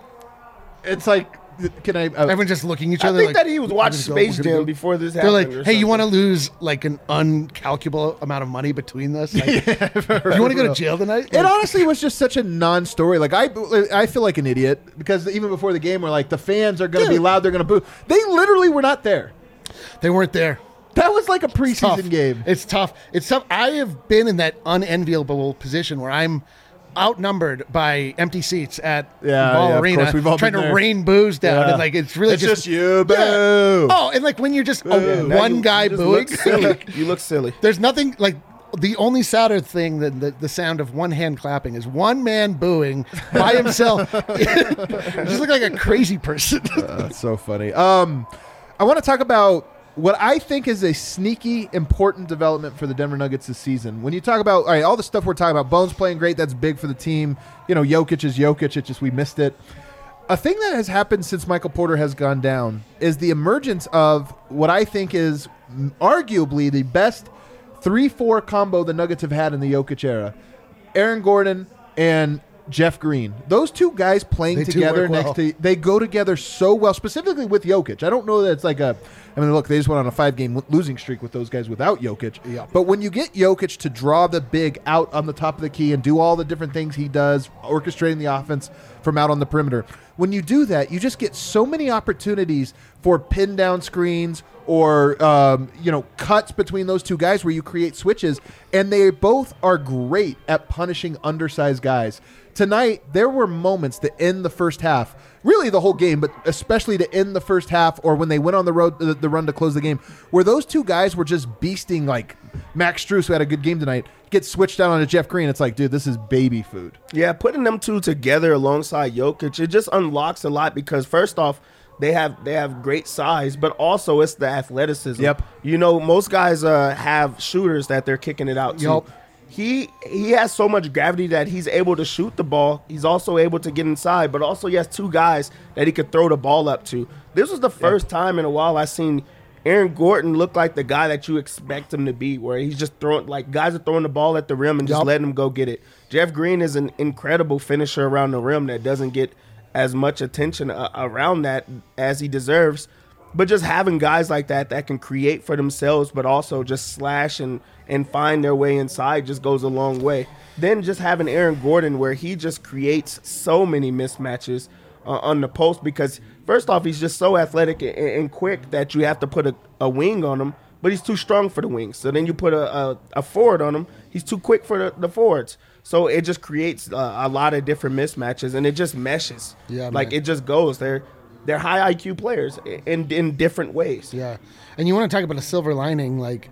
It's like, can I? Uh, Everyone just looking at each I other. think like, that he was "We're watching gonna go, Space we're gonna Jam go." before this They're happened. like, or hey, you something. want to lose like an uncalculable amount of money between this? Like, you want to go to jail tonight? It honestly was just such a non-story. Like I, I feel like an idiot because even before the game, we're like, the fans are going to be Dude. loud. They're going to boo. They literally were not there. They weren't there. That was like a Tough. preseason game. It's tough. It's tough. I have been in that unenviable position where I'm outnumbered by empty seats at Yeah, Ball yeah, of Arena, course, we've all trying been to there. rain booze down, Yeah. and like it's really It's just, just you, boo. Yeah. Oh, and like when you're just a Now one you- guy you just booing, look silly. You look silly. there's nothing like. The only sadder thing than the, the sound of one hand clapping is one man booing by himself. You just look like a crazy person. That's so funny. Um, I want to talk about what I think is a sneaky, important development for the Denver Nuggets this season. When you talk about all right, all the stuff we're talking about, Bones playing great, that's big for the team. You know, Jokic is Jokic. It's just we missed it. A thing that has happened since Michael Porter has gone down is the emergence of what I think is arguably the best three four combo the Nuggets have had in the Jokic era. Aaron Gordon and Jeff Green. Those two guys playing They do together work next well. to they go together so well, specifically with Jokic. I don't know that it's like a I mean, look, they just went on a five-game losing streak with those guys without Jokic. Yeah. But when you get Jokic to draw the big out on the top of the key and do all the different things he does, orchestrating the offense from out on the perimeter, when you do that, you just get so many opportunities for pin down screens or um, you know cuts between those two guys where you create switches, and they both are great at punishing undersized guys. Tonight, there were moments to end the first half, really the whole game, but especially to end the first half or when they went on the road, the, the run to close the game, where those two guys were just beasting like Max Strus, who had a good game tonight, gets switched out onto Jeff Green. It's like, dude, this is baby food. Yeah, putting them two together alongside Jokic, it just unlocks a lot because first off, they have they have great size, but also it's the athleticism. Yep. You know, most guys uh, have shooters that they're kicking it out to. Yup. He he has so much gravity that he's able to shoot the ball. He's also able to get inside, but also he has two guys that he could throw the ball up to. This was the first time in a while I seen Aaron Gordon look like the guy that you expect him to be, where he's just throwing, like guys are throwing the ball at the rim and just Yup. letting him go get it. Jeff Green is an incredible finisher around the rim that doesn't get as much attention uh, around that as he deserves. But just having guys like that that can create for themselves, but also just slash and, and find their way inside just goes a long way. Then just having Aaron Gordon where he just creates so many mismatches uh, on the post because first off, he's just so athletic and, and quick that you have to put a, a wing on him, but he's too strong for the wings. So then you put a, a, a forward on him, he's too quick for the, the forwards. So it just creates uh, a lot of different mismatches and it just meshes. Yeah, like man. it just goes there. They're high I Q players in in different ways. Yeah. And you want to talk about a silver lining, like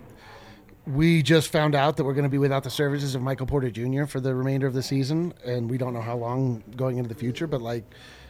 we just found out that we're going to be without the services of Michael Porter Junior for the remainder of the season, and we don't know how long going into the future, but like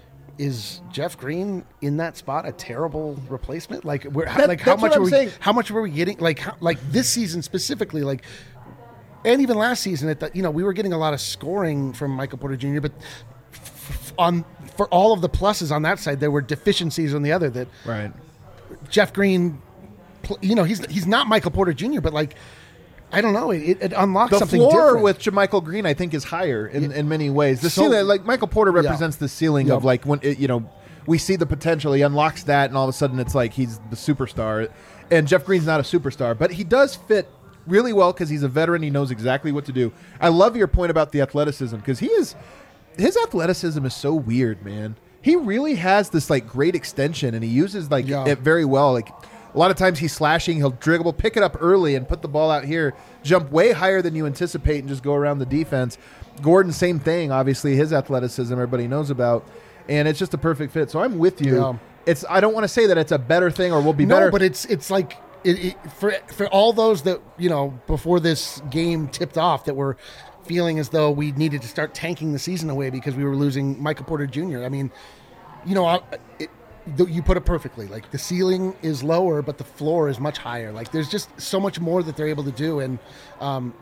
is Jeff Green in that spot a terrible replacement? Like we're That- like how that's what much are I'm we saying. how much were we getting like how, like this season specifically like and even last season at the, you know, we were getting a lot of scoring from Michael Porter Junior, but f- on for all of the pluses on that side, there were deficiencies on the other that Right. Jeff Green, pl- you know, he's he's not Michael Porter Junior, but like, I don't know, it, it unlocks The something floor different. with JaMychal Green, I think, is higher in, in many ways. The So- ceiling, like Michael Porter represents the ceiling Yeah. of like when it, you know we see the potential. He unlocks that, and all of a sudden it's like he's the superstar. And Jeff Green's not a superstar, but he does fit really well because he's a veteran. He knows exactly what to do. I love your point about the athleticism because he is his athleticism is so weird, man. He really has this like great extension, and he uses like Yeah. it very well. Like a lot of times he's slashing, he'll dribble, pick it up early, and put the ball out here, jump way higher than you anticipate, and just go around the defense. Gordon, same thing. Obviously, his athleticism everybody knows about, and it's just a perfect fit. So I'm with you. Yeah. It's I don't want to say that it's a better thing or will be no, better. but it's it's like it, it, for for all those that, you know, before this game tipped off that were feeling as though we needed to start tanking the season away because we were losing Michael Porter Junior I mean, you know, I, it, th- you put it perfectly. Like the ceiling is lower, but the floor is much higher. Like there's just so much more that they're able to do, and um,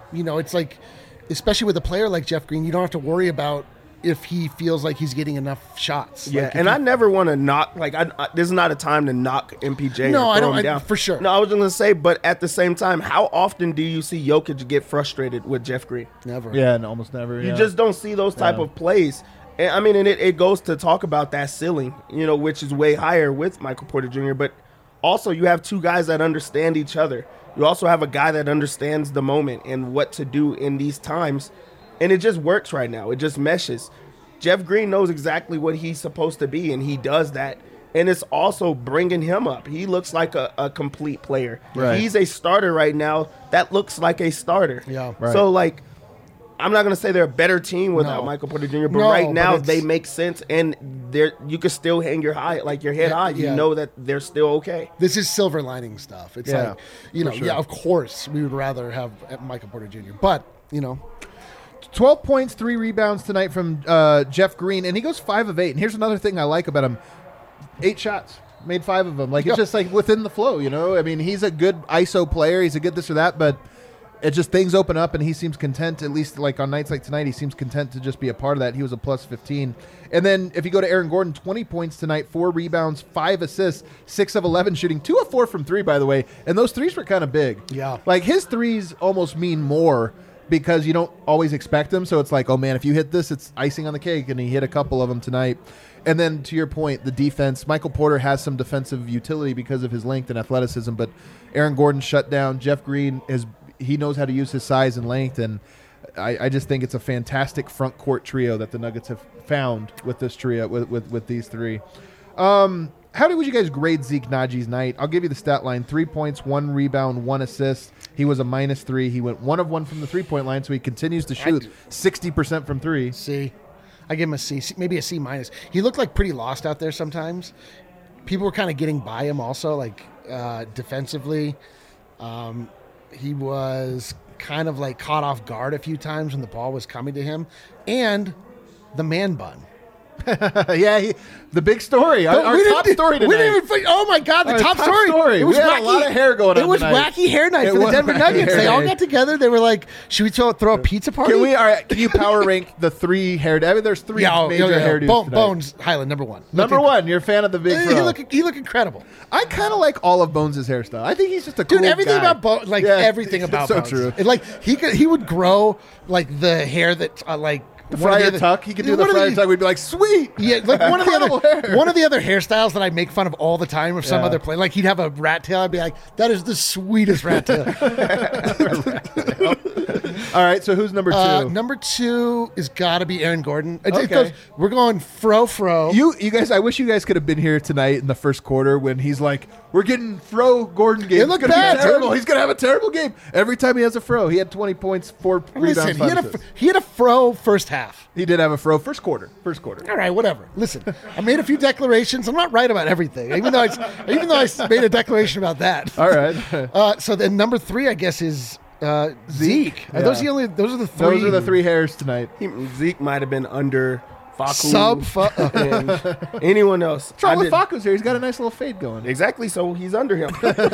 you know, it's like, especially with a player like Jeff Green, you don't have to worry about if he feels like he's getting enough shots. Yeah, like and he, I never want to knock. Like, I, I, this is not a time to knock M P J. No, or I throw don't. him I, down. for sure. No, I was just gonna say, but at the same time, how often do you see Jokic get frustrated with Jeff Green? Never. Yeah, and almost never. You yeah. just don't see those type Yeah. of plays. And I mean, and it, it goes to talk about that ceiling, you know, which is way higher with Michael Porter Junior But also, you have two guys that understand each other. You also have a guy that understands the moment and what to do in these times. And it just works right now. It just meshes. Jeff Green knows exactly what he's supposed to be, and he does that. And it's also bringing him up. He looks like a, a complete player. Right. He's a starter right now. That looks like a starter. Yeah. Right. So, like, I'm not going to say they're a better team without No. Michael Porter Junior, but No, right but now it's- they make sense, and they're you can still hang your high, like your head Yeah, high. You yeah. know that they're still okay. This is silver lining stuff. It's Yeah, like, you know, for sure. yeah, of course we would rather have Michael Porter Junior But, you know, twelve points, three rebounds tonight from uh, Jeff Green, and he goes five of eight. And here's another thing I like about him: eight shots, made five of them. Like it's Yeah. just like within the flow, you know. I mean, he's a good I S O player. He's a good this or that, but it just things open up, and he seems content. At least like on nights like tonight, he seems content to just be a part of that. He was a plus fifteen. And then if you go to Aaron Gordon, twenty points tonight, four rebounds, five assists, six of eleven shooting, two of four from three, by the way. And those threes were kind of big. Yeah. Like his threes almost mean more because you don't always expect them. So it's like, oh man, if you hit this, it's icing on the cake. And he hit a couple of them tonight. And then to your point, the defense, Michael Porter has some defensive utility because of his length and athleticism, but Aaron Gordon shut down. Jeff Green is he knows how to use his size and length, and I, I just think it's a fantastic front court trio that the Nuggets have found with this trio, with with, with these three. Um, how did would you guys grade Zeke Najee's night? I'll give you the stat line: three points, one rebound, one assist. He was a minus three. He went one of one from the three-point line, so he continues to shoot sixty percent from three. C. I give him a C, C- maybe a C minus. He looked like pretty lost out there sometimes. People were kind of getting by him also, like uh, defensively. Um, he was kind of like caught off guard a few times when the ball was coming to him. And the man bun. yeah, he, the big story. Our, our We didn't top do- story tonight. We didn't even. fin- Oh my God, the Our top, top story. story. It was We had wacky. a lot of hair going It on was tonight. wacky hair night It for the was Denver wacky Nuggets. hair They all night. got together. They were like, "Should we throw, throw a pizza party?" Can we? All right. Can you power rank the three hair? I mean, there's three Yeah, oh, major yeah, yeah. hairdos. Bone, tonight. Bones Highland number one. Number Looking- one. You're a fan of the big He fro. look, he look incredible, I kind of like all of Bones' hairstyle. I think he's just a dude. cool everything guy. about Bones, like Yeah, everything it's about so Bones. true. It, like he could, he would grow like the hair that uh, like The one of Friar other- tuck. He could do One the of Friar tuck. We'd be like, sweet. Yeah, like one of the Incredible other hair. one of the other hairstyles that I make fun of all the time of some Yeah. other player. Like he'd have a rat tail. I'd be like, that is the sweetest rat tail. All right. So who's number two? uh, number two is got to be Aaron Gordon. It, it Okay. goes, we're going fro fro. You, you guys. I wish you guys could have been here tonight in the first quarter when he's like, "We're getting fro Gordon game. It It's looked gonna bad, be terrible. dude. He's gonna have a terrible game every time he has a fro. He had twenty points, four Listen, rebounds, he had, five a, assists. he had a fro first half. He did have a fro first quarter. First quarter. All right, whatever. Listen, I made a few declarations. I'm not right about everything, even though I, even though I made a declaration about that. All right. Uh, so then number three, I guess, is uh, Zeke. Are Yeah. those the only? Those are the three. Those are the three hairs tonight. He, Zeke might have been under Facu Sub. Fu- uh, and anyone else. What's wrong I with did- Facu's here? He's got a nice little fade going. Exactly, so he's under him.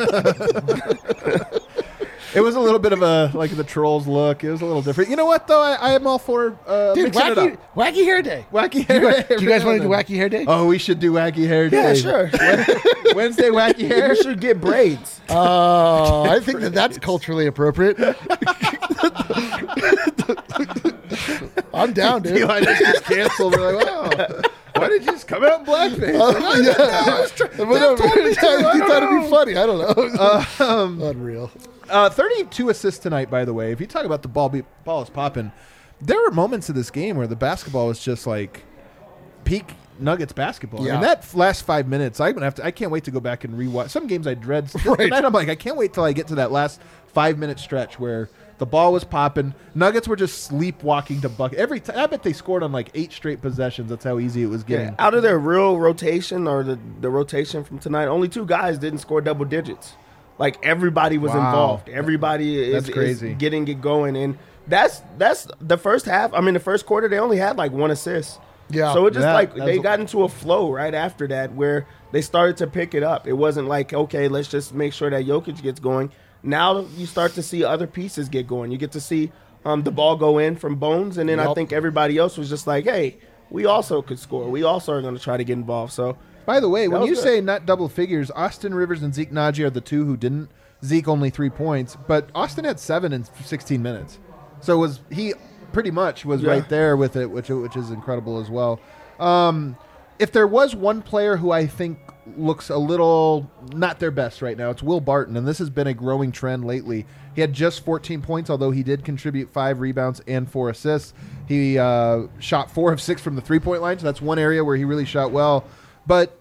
It was a little bit of a like the trolls look. It was a little different. You know what though? I, I am all for uh, Dude, mixing it wacky, up. wacky hair day. Wacky Do hair. you guys, day do you guys want to do every now wacky hair day? and then. Oh, we should do wacky hair day. Yeah, sure. Wednesday wacky hair. You should get braids. Oh, I think that that's culturally appropriate. I'm down, dude. Eli just gets canceled. We're like, wow. Why did you just come out in blackface? Oh, yeah. I was try- Whatever. That told me to. I You don't thought it'd know. be funny. I don't know. Um, Unreal. Uh, thirty-two assists tonight, by the way. If you talk about the ball, be, ball is popping, there were moments of this game where the basketball was just like peak Nuggets basketball. Yeah. And that f- last five minutes, I'm gonna have to. I can't wait to go back and rewatch. Some games I dread. Right. Tonight I'm like, I can't wait till I get to that last five minute stretch where the ball was popping. Nuggets were just sleepwalking to bucket every time. I bet they scored on like eight straight possessions. That's how easy it was getting. Yeah, out of their real rotation or the, the rotation from tonight, only two guys didn't score double digits. Like everybody was Wow. involved. Everybody is, That's is crazy. getting it going, and that's that's the first half. I mean, the first quarter they only had like one assist. Yeah. So it just Yeah, like that they was- got into a flow right after that where they started to pick it up. It wasn't like, okay, let's just make sure that Jokic gets going. now you start to see other pieces get going. You get to see um, the ball go in from Bones, and then Yep. I think everybody else was just like, hey, we also could score. We also are going to try to get involved. So, By the way, when was you good. say not double figures, Austin Rivers and Zeke Naji are the two who didn't. Zeke only three points, but Austin had seven in sixteen minutes. So was he pretty much was Yeah. right there with it, which which is incredible as well. Um, if there was one player who I think looks a little not their best right now, it's Will Barton, and this has been a growing trend lately. He had just fourteen points, although he did contribute five rebounds and four assists. He uh, shot four of six from the three-point line, so that's one area where he really shot well. But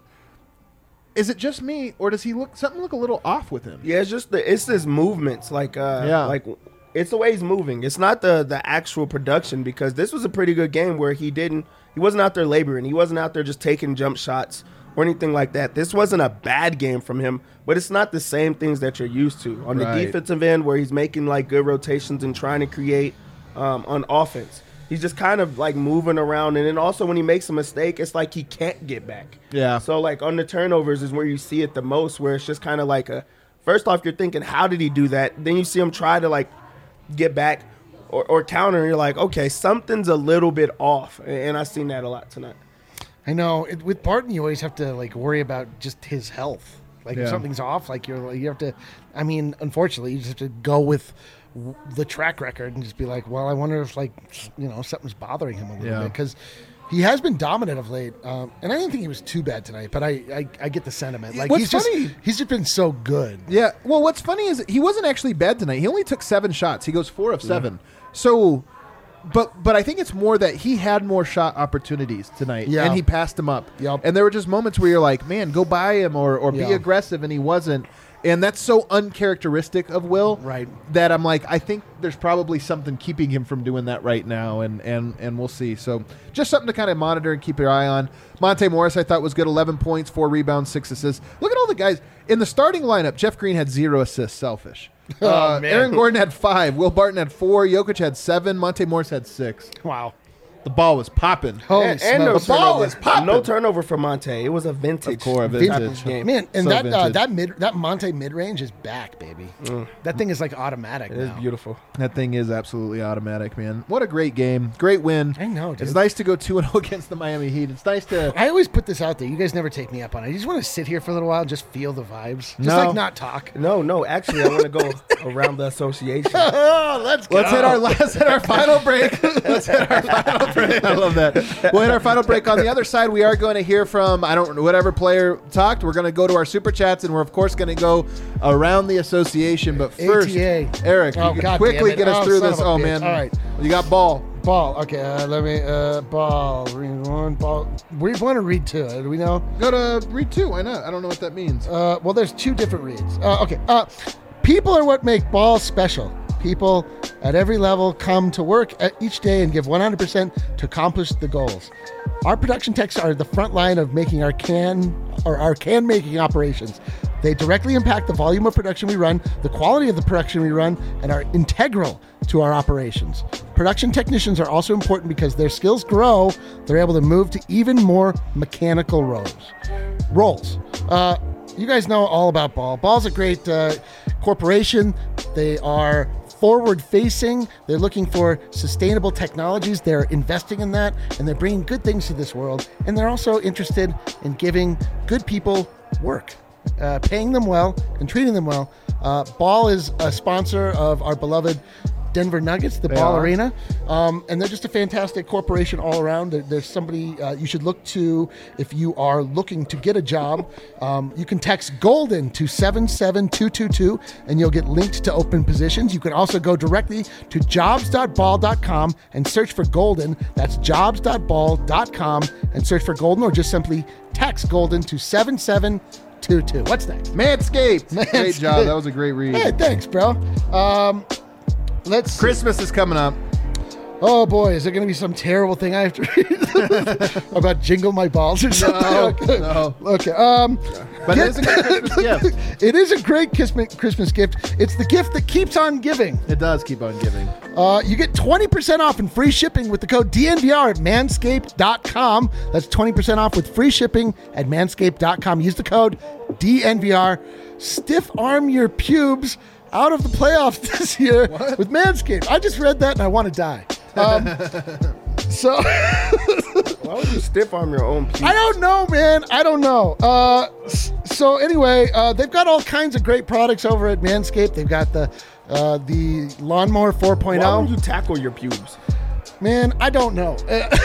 is it just me, or does he look something look a little off with him? yeah, it's just the it's his movements. Like, uh, Yeah. like it's the way he's moving. It's not the the actual production, because this was a pretty good game where he didn't he wasn't out there laboring. He wasn't out there just taking jump shots or anything like that. This wasn't a bad game from him, but it's not the same things that you're used to on Right. the defensive end, where he's making like good rotations and trying to create um, on offense. He's just kind of like moving around, and then also when he makes a mistake, it's like he can't get back. Yeah. So like on the turnovers is where you see it the most, where it's just kind of like a first off you're thinking, how did he do that? Then you see him try to like get back or, or counter, and you're like, okay, something's a little bit off, and, and I've seen that a lot tonight. I know it, with Barton, you always have to like worry about just his health. Like Yeah. if something's off, like you're you have to. I mean, unfortunately, you just have to go with w- the track record and just be like, well, I wonder if like you know something's bothering him a little Yeah. bit, because he has been dominant of late. Um, and I didn't think he was too bad tonight, but I I, I get the sentiment. Like What's he's just funny- he's just been so good. Yeah. Well, what's funny is he wasn't actually bad tonight. He only took seven shots. He goes four of seven. So, but but I think it's more that he had more shot opportunities tonight, Yeah. and he passed them up. Yep. And there were just moments where you're like, man, go by him or or be Yeah. aggressive, and he wasn't. And that's so uncharacteristic of Will, Right. that I'm like, I think there's probably something keeping him from doing that right now, and and and we'll see. So just something to kind of monitor and keep your eye on. Monte Morris, I thought was good, eleven points, four rebounds, six assists. Look at all the guys in the starting lineup. Jeff Green had zero assists, selfish. Oh, uh, man. Aaron Gordon had five. Will Barton had four. Jokic had seven. Monte Morris had six. Wow. The ball was popping. Holy and, and no smokes. The ball turnover. was popping. No turnover for Monte. It was a vintage, Of course, type vintage. of game. Man, and So that uh, vintage. that mid that Monte mid range is back, baby. That thing is like automatic. It is now. beautiful. That thing is absolutely automatic, man. What a great game. Great win. I know, dude. It's nice to go two and oh against the Miami Heat. It's nice to... I always put this out there. You guys never take me up on it. You just want to sit here for a little while and just feel the vibes. Just No. like not talk. No, no. Actually, I want to go around the association. Oh, let's go. Let's hit our let's hit our final break. Let's hit our final break. I love that. We'll hit our final break. On the other side, we are going to hear from I don't know whatever player talked. We're going to go to our super chats, and we're of course going to go around the association. But first, A T A. Eric, Oh, you can God quickly damn it. get us Oh, through son this. of a Oh bitch. man, All right. you got ball. Ball. Okay, uh, let me. Uh, ball. Read one. Ball. Read one or read two? Uh, do we know? Go to read two. Why not? I don't know what that means. Uh, well, there's two different reads. Uh, okay. Uh, people are what make ball special. People at every level come to work at each day and give one hundred percent to accomplish the goals. Our production techs are the front line of making our can or our can making operations. They directly impact the volume of production we run, the quality of the production we run, and are integral to our operations. Production technicians are also important because their skills grow. They're able to move to even more mechanical roles. Roles. Uh, you guys know all about Ball. Ball's a great uh, corporation. They are forward facing. They're looking for sustainable technologies. They're investing in that, and they're bringing good things to this world. And they're also interested in giving good people work, uh, paying them well and treating them well. Uh, Ball is a sponsor of our beloved Denver Nuggets, the They Ball are. Arena, um, and they're just a fantastic corporation all around. There, there's somebody uh, you should look to if you are looking to get a job. Um, you can text GOLDEN to seven seven two two two and you'll get linked to open positions. You can also go directly to jobs dot ball dot com and search for Golden. That's jobs dot ball dot com and search for Golden, or just simply text GOLDEN to seven seven two two. What's next? Manscaped. Great Manscaped. job. That was a great read. Hey, thanks, bro. Um, let's. Christmas is coming up. Oh boy, is there going to be some terrible thing I have to read about jingle my balls or something? No, okay. no. Okay. Um, But get- it is a good Christmas gift. It is a great Christmas Christmas gift. It's the gift that keeps on giving. It does keep on giving. Uh, you get twenty percent off and free shipping with the code D N V R at manscaped dot com. That's twenty percent off with free shipping at manscaped dot com. Use the code D N V R. Stiff arm your pubes out of the playoffs this year with Manscaped. I just read that and I want to die. Um, so Why would you stiff arm your own pubes? I don't know, man. I don't know. Uh, s- so anyway, uh, they've got all kinds of great products over at Manscaped. They've got the uh, the Lawnmower four point Why would oh. you tackle your pubes? Man, I don't know.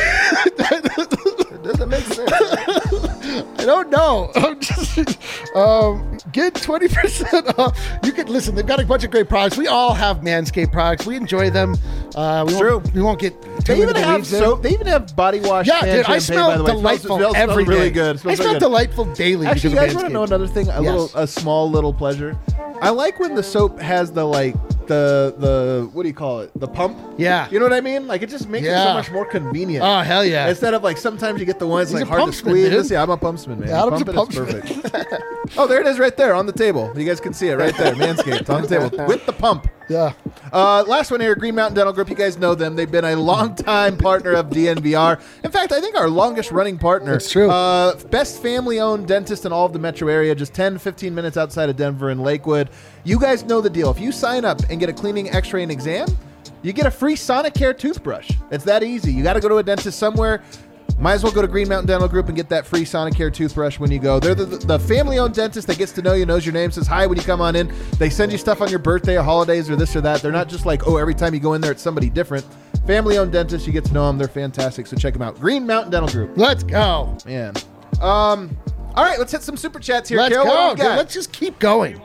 It doesn't make sense. I don't know. I'm just, um, get twenty percent off. You can listen. They've got a bunch of great products. We all have Manscaped products. We enjoy them. Uh, we True. Won't, we won't get too They even into the have weeds there. soap. They even have body wash. Yeah, and dude, I shampoo, smell by the way. It smells- delightful it smells every day. really good. It I smells smell really good. delightful daily. Actually, you because guys of want to know Manscaped. another thing? A Yes. little, a small little pleasure. I like when the soap has the like the the what do you call it? The pump. Yeah. You know what I mean? Like it just makes it Yeah. so much more convenient. Oh, hell yeah. Instead of like sometimes you get the ones He's like a hard to pumpsman, squeeze. dude. Yeah, I'm a pumpsman, man. Adam's a Pump it, it's perfect. Oh, there it is right there on the table. You guys can see it right there. Manscaped on the table with the pump. Yeah. Uh, last one here, Green Mountain Dental Group. You guys know them. They've been a longtime partner of D N V R. In fact, I think our longest running partner. That's true. Uh, best family-owned dentist in all of the metro area, just ten, fifteen minutes outside of Denver and Lakewood. You guys know the deal. If you sign up and get a cleaning, x-ray, and exam, you get a free Sonicare toothbrush. It's that easy. You got to go to a dentist somewhere. Might as well go to Green Mountain Dental Group and get that free Sonicare toothbrush when you go. They're the, the family-owned dentist that gets to know you, knows your name, says hi when you come on in. They send you stuff on your birthday or holidays or this or that. They're not just like, oh, every time you go in there, it's somebody different. Family-owned dentist, you get to know them. They're fantastic, so check them out. Green Mountain Dental Group. Let's go. Man. Um, all right, let's hit some super chats here. Let's Carol, what go. do we Dude, got? let's just keep going.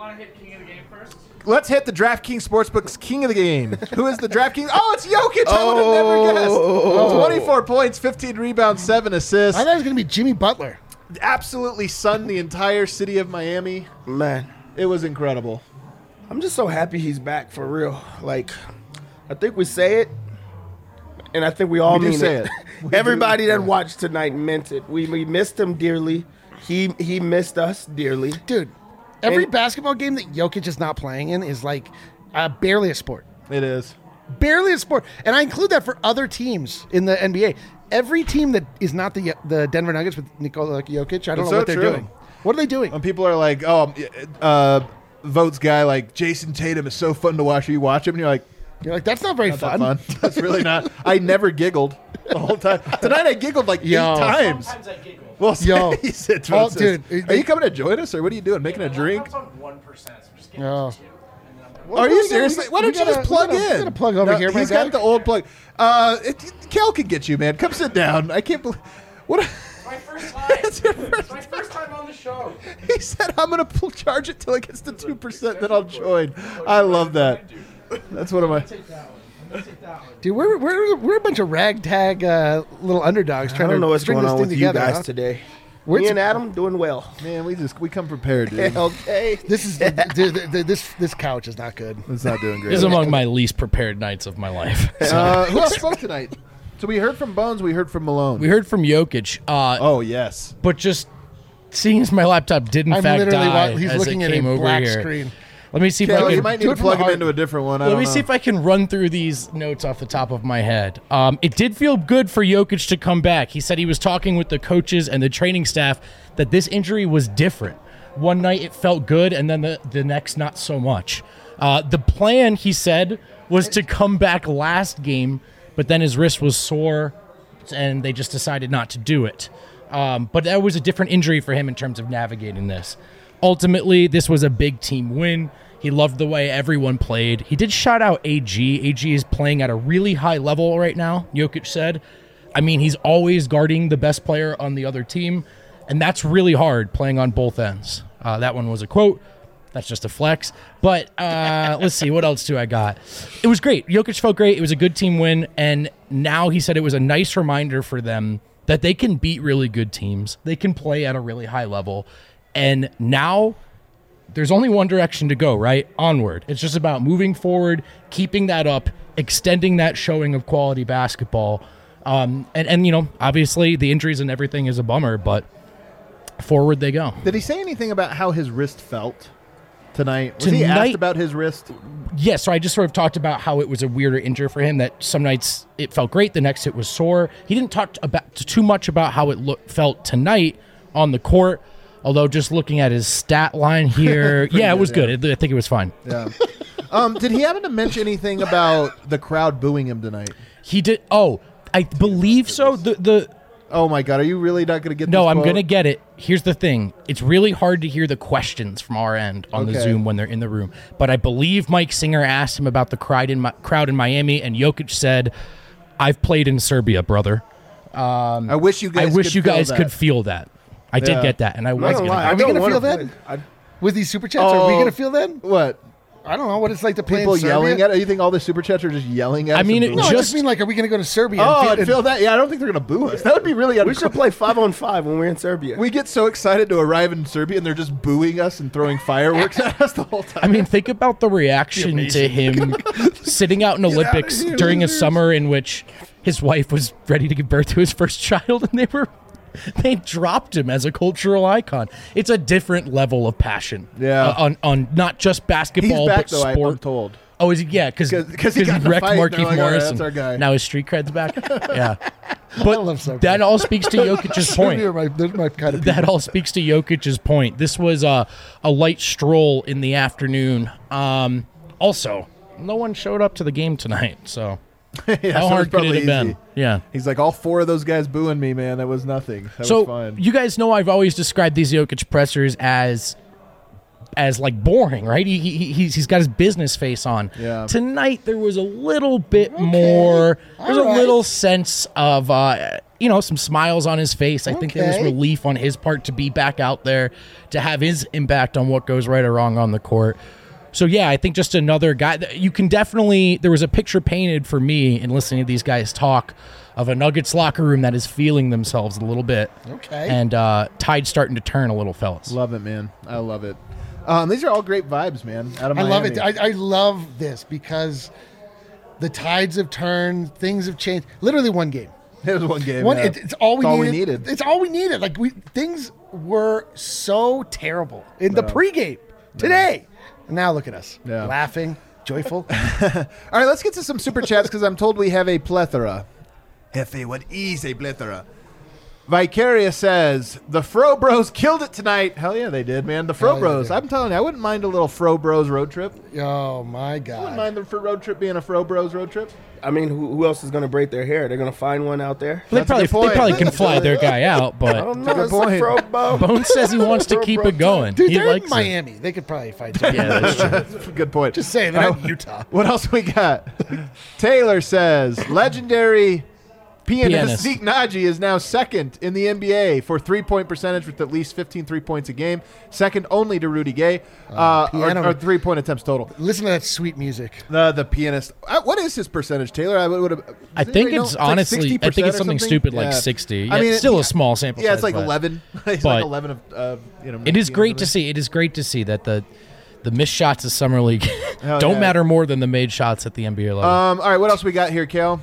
Let's hit the DraftKings Sportsbook's king of the game. Who is the DraftKings? Oh, it's Jokic. I would have never guessed. twenty-four points, fifteen rebounds, seven assists. I thought it was going to be Jimmy Butler. Absolutely sunned the entire city of Miami. Man, It was incredible. I'm just so happy he's back for real. Like, I think we say it, and I think we all We do mean say it. it. We Everybody do. that watched tonight meant it. We we missed him dearly. He he missed us dearly. Dude, every And- basketball game that Jokic is not playing in is like uh, barely a sport. It is. Barely a sport. And I include that for other teams in the N B A. Every team that is not the the Denver Nuggets with Nikola Jokic, I don't It's know so what they're true. doing. What are they doing? When people are like, oh, uh, votes guy like Jason Tatum is so fun to watch. You watch him and you're like, You're like, that's not very not fun. that fun. That's really not. I never giggled the whole time. Tonight I giggled like Yo. eight times. Well, Yo. he said, Oh, dude, dude, are you coming to join us or what are you doing? Making a drink? Oh. Are you seriously? Why don't we you gotta- just plug we gotta- in? we gotta plug over here, my He's guy. got the old plug. Uh, it, it- Kel can get you, man. Come sit down. I can't believe. What? My first time. It's your first My first time on the show. He said, "I'm gonna pull, charge it till it gets to two percent, then I'll join." I love that. That's one of my. Take that one. I'm gonna take that one. Dude, we're, we're, we're a bunch of ragtag uh, little underdogs I trying don't to know what's string going this on thing with you together, guys huh? today. We're Me t- and Adam doing well. Man, we just we come prepared, dude. Okay. This is dude, the, the, this this couch is not good. It's not doing This great. is among my least prepared nights of my life. So, Uh, who else spoke tonight? So we heard from Bones. We heard from Malone. we heard from Jokic, uh, oh yes. but just seeing as my laptop did in I'm fact literally die wa- he's as looking it at a came over black here. screen. Let me see if Kel, I you can. might need do to it from plug the him heart. into a different one. I Let don't me know. see if I can run through these notes off the top of my head. Um, it did feel good for Jokic to come back. He said he was talking with the coaches and the training staff that this injury was different. One night it felt good, and then the, the next not so much. Uh, the plan, he said, was to come back last game, but then his wrist was sore, and they just decided not to do it. Um, but that was a different injury for him in terms of navigating this. Ultimately, this was a big team win. He loved the way everyone played. He did shout out A G. A G is playing at a really high level right now, Jokic said. I mean, he's always guarding the best player on the other team, and that's really hard playing on both ends. Uh, that one was a quote. That's just a flex. But uh, let's see, what else do I got? It was great. Jokic felt great. It was a good team win, and now he said it was a nice reminder for them that they can beat really good teams. They can play at a really high level, and now there's only one direction to go, right? Onward. It's just about moving forward, keeping that up, extending that showing of quality basketball. Um, and, and, you know, obviously the injuries and everything is a bummer, but forward they go. Did he say anything about how his wrist felt tonight? Was he Tonight- asked about his wrist? Yeah, so I just sort of talked about how it was a weirder injury for him, that some nights it felt great, the next it was sore. He didn't talk about too much about how it look, felt tonight on the court, although just looking at his stat line here, yeah, it was good. I think it was fine. Yeah. Um, did he happen to mention anything about the crowd booing him tonight? He did. Oh, I believe so. The the. Oh my God, are you really not going to get No, this I'm quote? going to get it. Here's the thing. It's really hard to hear the questions from our end on the Okay. Zoom when they're in the room. But I believe Mike Singer asked him about the crowd in, Mi- crowd in Miami, and Jokic said, I've played in Serbia, brother. I wish you I guys wish could you feel guys that. could feel that. I Yeah. did get that, and I I'm was not going gonna lie, I Are we don't gonna wanna feel play- that? I- With these super chats, are we Oh. going to feel that? What? I don't know what it's like to play People in Serbia. yelling at? You think all the super chats are just yelling at? I us mean, and it No, booing? I just- just mean like, are we going to go to Serbia? Oh, and and feel that? Yeah, I don't think they're going to boo us. That would be really. We should play five on five when we're in Serbia. We get so excited to arrive in Serbia, and they're just booing us and throwing fireworks at us the whole time. I mean, think about the reaction to him sitting out in Olympics during a summer in which his wife was ready to give birth to his first child, and they were they dropped him as a cultural icon. It's a different level of passion. Yeah. uh, on on not just basketball he's back but though. I, sport. I'm told. Oh, is he? Yeah, because 'Cause- 'cause he he got in a wrecked fight, and they're Markieff like, all right, Morris. that's our guy. Now his street cred's back. Yeah, but love Serbia. that all speaks to Jokic's point. Serbia are my, they're my kind of That all speaks to Jokic's point. This was a, a light stroll in the afternoon. Um, also, no one showed up to the game tonight, so Yeah, how so it's hard could it probably have been? easy. Yeah. He's like, all four of those guys booing me, man. That was nothing. That So was fine. you guys know I've always described these Jokic pressers as as like boring, right? He, he he's he's got his business face on. Yeah. Tonight there was a little bit more. There's All a right. little sense of uh, you know, some smiles on his face. I think there was Okay. relief on his part to be back out there, to have his impact on what goes right or wrong on the court. So yeah, I think just another guy that you can definitely. There was a picture painted for me in listening to these guys talk of a Nuggets locker room that is feeling themselves a little bit. Okay. And uh, tide's starting to turn a little, fellas. Love it, man. I love it. Um, these are all great vibes, man. Out of I love Miami. it. I, I love this because the tides have turned, things have changed. Literally one game. It was one game. One, yeah. it, it's all we It's all needed. we needed. It's all we needed. Like we, things were so terrible in the pregame today, and now look at us, Yeah. laughing, joyful. All right, let's get to some super chats because I'm told we have a plethora. Hefe, what is a plethora? Vicarious says, the Fro Bros killed it tonight. Hell yeah, they did, man. The Fro Hell yeah, Bros. they did. I'm telling you, I wouldn't mind a little Fro Bros road trip. Oh my I wouldn't God! mind the fr- road trip being a Fro Bros road trip. I mean, who, who else is going to braid their hair? They're going to find one out there? They That's a probably, good point. they probably can fly their guy out, I but don't know. good It's like point. Fro Bo. Bones says he wants to keep it going. Dude, he they're likes in Miami. They could probably find. It. Yeah, that's true. That's a good point. Just saying, they're All not right, in Utah. What else we got? Taylor says, legendary pianist, Pianist. Zeke Naji is now second in the N B A for three-point percentage with at least fifteen three-points a game. Second only to Rudy Gay, uh, piano- or, or three-point attempts total. Listen to that sweet music. The the pianist. Uh, what is his percentage, Taylor? I would have. I think it's honestly, I think it's something stupid like sixty. Yeah, it's still a small sample Yeah, size. it's like but eleven. It's but like eleven of uh, you know. It is mixed great games to or see. It is great to see that the the missed shots of summer league Hell don't yeah. matter more than the made shots at the N B A level. Um. All right. What else we got here, Kale?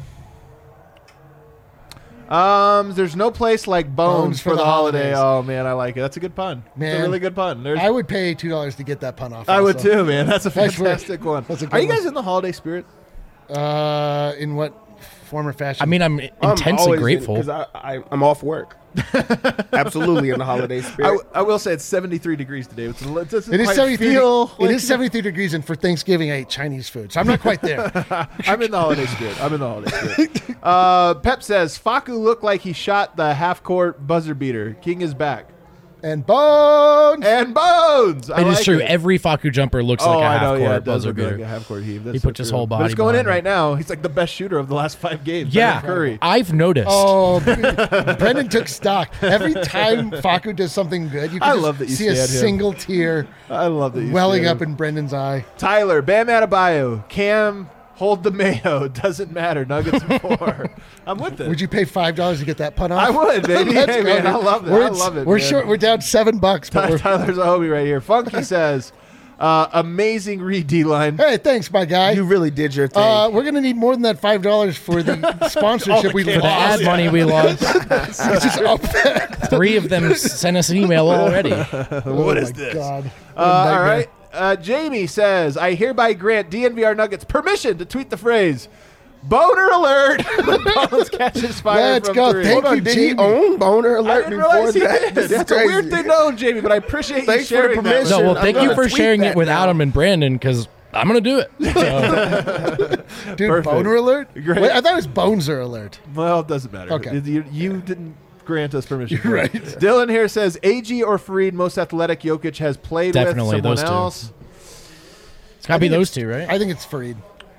Um. There's no place like Bones, for, the holiday. holidays. Oh man, I like it. That's a good pun. It's Man, a really good pun. There's, I would pay two dollars to get that pun off. I would also. too, man. That's a That's right. fantastic one. That's a good Are you guys one. in the holiday spirit? Uh, in what form or fashion? I mean, I'm intensely grateful. Because I, I, I'm off work. Absolutely in the holiday I, spirit. w- I will say it's seventy-three degrees today. It's, it doesn't it is quite seventy-three. feel It like- is seventy-three degrees, and for Thanksgiving, I ate Chinese food, so I'm not quite there. I'm in the holiday spirit. I'm in the holiday spirit. Uh, Pep says Faku looked like he shot the half-court buzzer beater. King is back. And Bones. And Bones. I It is like true. it. Every Faku jumper looks Oh, like a I half know. court Yeah, it does buzzer look beater. like a half-court heave. That's He so puts his true. whole But body it's going in behind right it. now. He's like the best shooter of the last five games. Yeah, better than Curry. I've noticed. Oh, Brendan took stock. Every time Faku does something good, you can I just love that you see a stand him. single tear I love that. You welling stand up him. in Brendan's eye. Tyler, Bam Adebayo, Cam, hold the mayo. Doesn't matter. Nuggets four. I'm with it. Would you pay five dollars to get that pun off? I would, baby. Let's Hey, go, man, dude. I love it. We're, I love it, We're man. short. We're down seven bucks, but we're, Tyler's a homie right here. Funky says, uh, amazing read D line. hey, thanks, my guy. you really did your thing. Uh, we're gonna need more than that five dollars for the sponsorship we For the lost. ad money we lost, It's just up there. three of them sent us an email already. What is Oh, my this? God. Uh, What a all nightmare. right. Uh, Jamie says, I hereby grant D N V R Nuggets permission to tweet the phrase, Boner alert! when Bones catches fire Let's from go. three. Thank Hold on, you, did he Jamie. own Boner I Alert didn't before realize he that? did. This is That's a weird crazy. thing to own, Jamie, but I appreciate you Thanks for the sharing that. permission. No, well, I'm thank you gonna for tweet sharing that it with now. Adam and Brandon because I'm gonna do it. So, Dude, Perfect. boner alert? Great. Wait, I thought it was boneser alert. Well, it doesn't matter. Okay. You, you didn't grant us permission. You're for it. right. Dylan here says A G or Fareed, most athletic Jokic has played Definitely with. Someone those two. else. it's gotta be think those two, right? I think it's Fareed.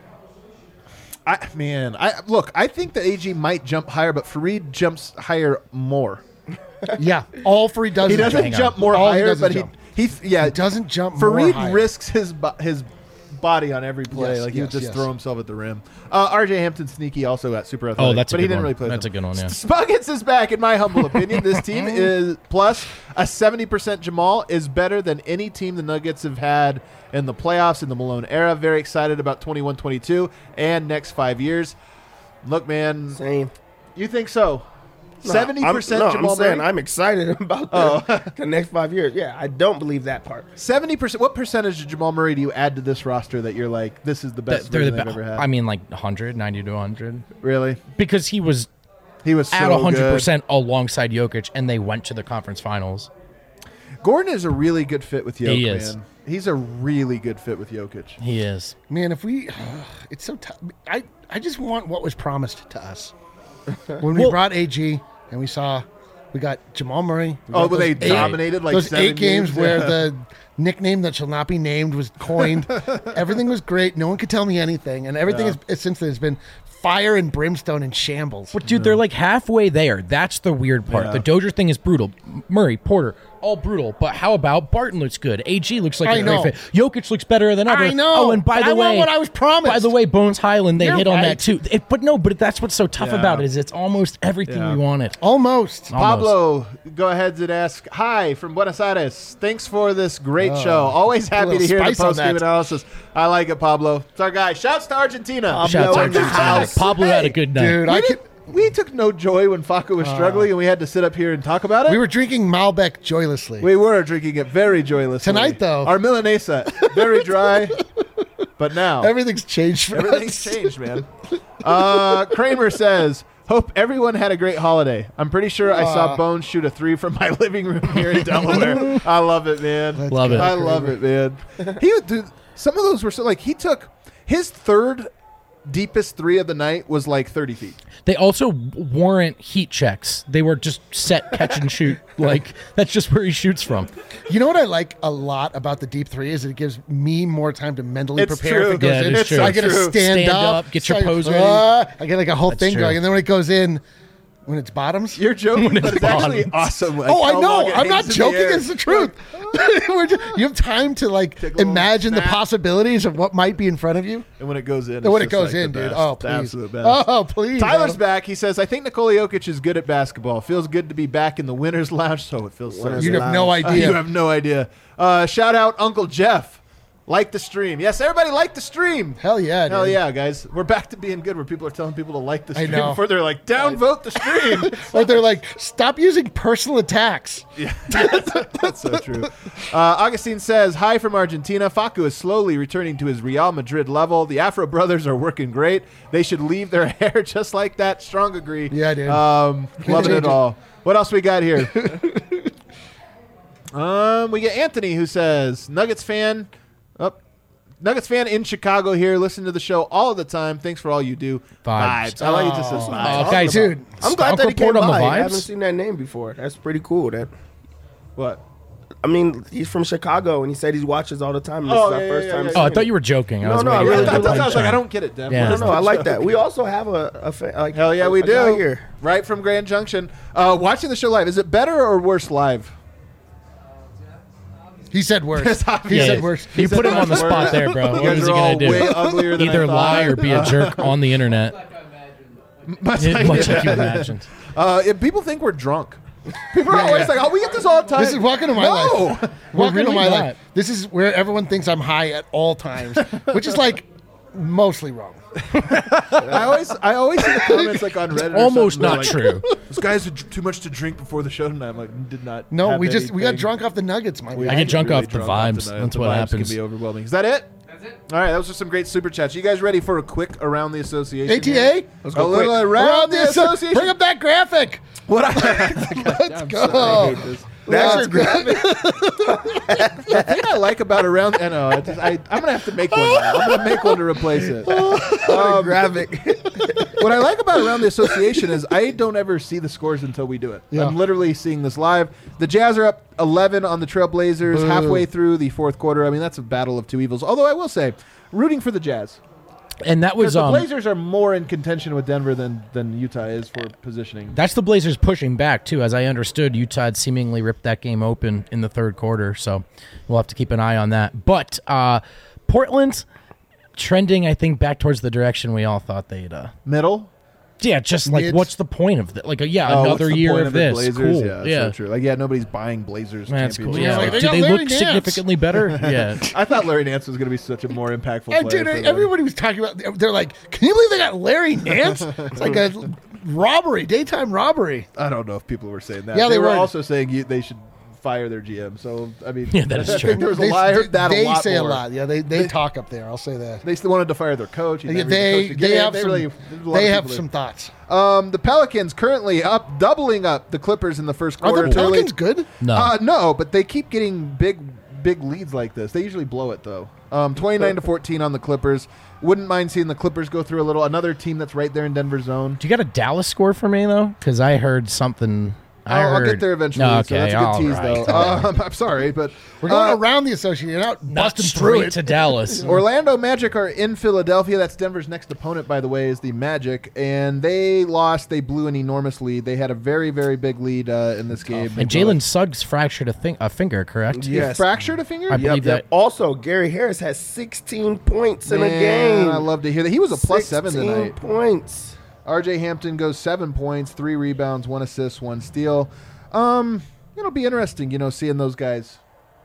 I man, I look. I think that A G might jump higher, but Fareed jumps higher more. Yeah, all Fareed does He is doesn't hang on. jump more All he higher, does is but jump. he he yeah. He doesn't jump more Fareed higher. risks his bo- his body on every play. Yes, like he would yes, just yes. throw himself at the rim. Uh, R J Hampton sneaky also got super athletic. Oh, that's a but he good didn't one. really play. That's them. a good one, yeah. Spuggets is back. In my humble opinion, this team is plus a seventy percent Jamal is better than any team the Nuggets have had in the playoffs in the Malone era. Very excited about twenty-one twenty-two and next five years. Look, man, Same. you think so? No, Seventy I'm- percent no, Jamal I'm saying Murray. I'm excited about the, the next five years. Yeah, I don't believe that part. Seventy percent. What percentage of Jamal Murray do you add to this roster that you're like, this is the best They're the version they've be- ever had? I mean, like one hundred, ninety to one hundred, really? because he was He was so at one hundred good. percent alongside Jokic, and they went to the conference finals. Gordon is a really good fit with Jokic. He is. Man. He's a really good fit with Jokic. He is. Man, if we, it's so tough. I, I just want what was promised to us when we Well- brought A G and we saw we got Jamal Murray. we Oh, got but they those eight- dominated like those seven eight games where Yeah. the nickname that shall not be named was coined. Everything was great. No one could tell me anything, and everything Yeah. is, is since then has been fire and brimstone and shambles. But dude, they're like halfway there. That's the weird part. Yeah. The Dozier thing is brutal. Murray, Porter, all brutal. But how about Barton looks good? A G looks like I a know. great fit. Jokic looks better than ever. I know. Oh, and by But the I way, want what I was promised. By the way, Bones Highland, they You're hit on right. that too. It- but no, but that's what's so tough Yeah. about it is it's almost everything Yeah. we wanted. Almost. Almost. Pablo, go ahead and ask. Hi from Buenos Aires. Thanks for this great show. Always happy to little hear the spice on post game that. analysis. I like it, Pablo. It's our guy. Shouts to Argentina. Shouts in out the to house. Pablo had a good night. Dude, we, I did, could, we took no joy when Facu was struggling, and we had to sit up here and talk about it. we were drinking Malbec joylessly. We were drinking it very joylessly. Tonight, though- Our Milanesa, very dry. But now, Everything's changed for everything's us. changed, man. Uh, Kramer says, hope everyone had a great holiday. I'm pretty sure I saw Bones shoot a three from my living room here in Delaware. I love it, man. Love it. I love it, man. He, dude, some of those were so, like, he took his third deepest three of the night was like thirty feet. They also warrant heat checks. They were just set, catch, and shoot. Like, that's just where he shoots from. You know what I like a lot about the deep three is it gives me more time to mentally It's prepare true. if it goes Yeah, it in. is true. I get to It's true. stand, Stand up, up, get your so I- pose ready. uh, I get like a whole That's thing true. going, and then when it goes in, when it's bottoms. You're joking, but it's actually bottoms. awesome. Like, Oh, I how know. long it I'm not hangs in the joking. air. It's the truth. We're just, you have time to like Take a little imagine the snap. possibilities of what might be in front of you. And when it goes in, And when it it's just goes like in, the dude. best. Oh, The please. absolute best. Oh, please. Tyler's Adam. back. He says, I think Nikola Jokic is good at basketball. Feels good to be back in the winner's lounge. So it feels so Winner's You good. have no Lounge. idea. You have no idea. Uh, shout out Uncle Jeff. Like the stream. Yes, everybody like the stream. Hell yeah, Hell dude. yeah, guys. We're back to being good where people are telling people to like the I stream know. before they're like, downvote the stream. Or they're like, stop using personal attacks. That's so true. Uh, Augustine says, hi from Argentina. Facu is slowly returning to his Real Madrid level. The Afro brothers are working great. They should leave their hair just like that. Strong agree. Yeah, dude. Um, loving change it it. all. What else we got here? um, we get Anthony who says, Nuggets fan. Oh, Nuggets fan in Chicago here. Listen to the show all of the time. Thanks for all you do. Vibes. I like it just says Oh, vibes. guys, Dude, I'm glad that he Uncle came Port on the by. I haven't vibes. seen that name before. That's pretty cool. That What? I mean, he's from Chicago, and he said he watches all the time. And this Oh, is our yeah, first yeah, time. yeah, Oh, I seeing thought it. you were joking. I No, was no, I waiting really for I, the do. thought, I was like, I punchline. don't get it, Dev. Yeah. No, What is no, the I like joke? that. We also have a, a fa- like Hell yeah, we a guy do. here. Right from Grand Junction. Uh, watching the show live, is it better or worse live? He said worse. He Yeah, said yeah. worse. You put him on the spot there, bro. You What guys is he are all gonna do? way uglier than I Either thought. lie or be a jerk on the internet. Much Much like- like you imagined. Uh, if people think we're drunk. People are always yeah. like, "Oh, we get this all the time." This is welcome to my no. life. Welcome to really my not. life. This is where everyone thinks I'm high at all times, which is like mostly wrong. I always, I always see the comments like on Reddit. or Almost something, not they're like, true. This guy's had too much to drink before the show tonight. I'm like, did not. No, have we just we got anything. drunk off the nuggets, my We man. I get drunk really off the drunk vibes. tonight. That's The what vibes happens. Can be overwhelming. Is that it? That's it. All right, that was just some great super chats. You guys ready for a quick around the association? A T here? A. Let's A go little quick. around the Around the asso- association. Bring up that graphic. What I, Let's I'm go. sorry, I hate this. That's Uh, your graphic. The thing I like about around, I know, I just, I, I'm gonna have to make one. Now. I'm gonna make one to replace it. Um, graphic. What I like about around the association is I don't ever see the scores until we do it. Yeah. I'm literally seeing this live. The Jazz are up eleven on the Trailblazers Boo. halfway through the fourth quarter. I mean, that's a battle of two evils. Although I will say, rooting for the Jazz. And that Because was the um, Blazers are more in contention with Denver than, than Utah is for positioning. that's the Blazers pushing back too. As I understood, Utah had seemingly ripped that game open in the third quarter, so we'll have to keep an eye on that. But uh, Portland trending, I think, back towards the direction we all thought they'd. Uh, Middle? yeah, just like Mids. what's the point of that? Like, uh, yeah, Oh, what's another the year point of the this. Blazers? Cool. Yeah, Yeah, so true. Like, yeah, nobody's buying Blazers. that's cool. championships. Yeah, Like, they do got they Larry look Nance. significantly better? Yeah. I thought Larry Nance was going to be such a more impactful And player. dude, for them. everybody was talking about. They're like, "Can you believe they got Larry Nance? It's like a robbery, daytime robbery." I don't know if people were saying that. Yeah, they, they were were. also saying you, they should fire their G M. So I mean, Yeah, that is I true. think there was a They, lie. I heard that they a lot say more. a lot. Yeah, they, they talk up there. I'll say that. They still wanted to fire their coach. He Yeah, never even they coached a they game. have some really- there's a lot they of have people some thoughts. there. Um, the Pelicans currently up, doubling up the Clippers in the first Are quarter. the Totally- Pelicans good? No. Uh, no, but they keep getting big, big leads like this. They usually blow it though. Um, twenty-nine to fourteen on the Clippers. Wouldn't mind seeing the Clippers go through a little. Another team that's right there in Denver zone. Do you got a Dallas score for me though? Because I heard something. I Oh, I'll heard, get there eventually. No, So okay, that's a good all tease, right. though. Um, I'm sorry, but We're going uh, around the association, you're not Not busting through straight it. to Dallas. Orlando Magic are in Philadelphia. That's Denver's next opponent, by the way, is the Magic, and they lost. They blew an enormous lead. They had a very, very big lead uh, in this game. And Jalen Suggs fractured a, thing, a finger, correct? He Yes. fractured a finger. I believe that. Also, Gary Harris has sixteen points in a Man, game. I love to hear that. He was a plus seven sixteen tonight. points. R J Hampton goes seven points, three rebounds, one assist, one steal. Um, it'll be interesting, you know, seeing those guys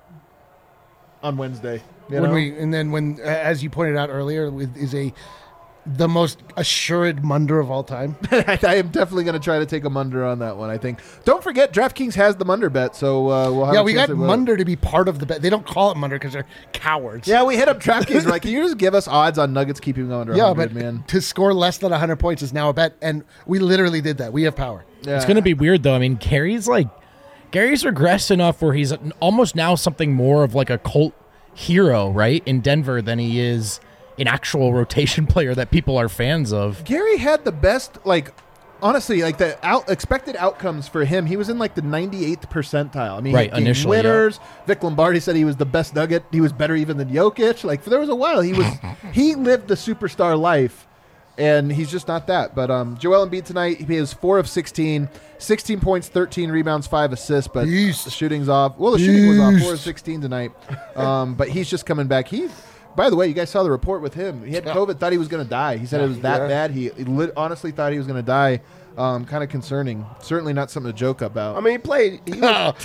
on Wednesday. You When know? we and then when, as you pointed out earlier, with, is a the most assured Munder of all time. I am definitely going to try to take a Munder on that one, I think. Don't forget, DraftKings has the Munder bet, so uh, we'll have Yeah, a we chance got to vote. Munder to be part of the bet. They don't call it Munder because they're cowards. Yeah, we hit up DraftKings. We're like, can you just give us odds on Nuggets keeping them under Yeah, one hundred, but man? to score less than one hundred points is now a bet, and we literally did that. We have power. Yeah. It's going to be weird, though. I mean, Gary's like, Gary's regressed enough where he's almost now something more of like a cult hero, right, in Denver than he is an actual rotation player that people are fans of. Gary had the best, like, honestly, like the out, expected outcomes for him. He was in like the ninety-eighth percentile. I mean, Right, he game initially, winners. Vic Lombardi said he was the best Nugget. He was better even than Jokic. Like, there was a while he was, he lived the superstar life, and he's just not that. But um, Joel Embiid tonight, he is four of sixteen, sixteen points, thirteen rebounds, five assists. But Beast. the shooting's off. Well, the shooting was off, Beast. four of sixteen tonight. Um, but he's just coming back. He. By the way, you guys saw the report with him. He had COVID, thought he was going to die. He said it was that Yeah. bad. He, he lit, honestly thought he was going to die. Um, kind of concerning. Certainly not something to joke about. I mean, he played. He went,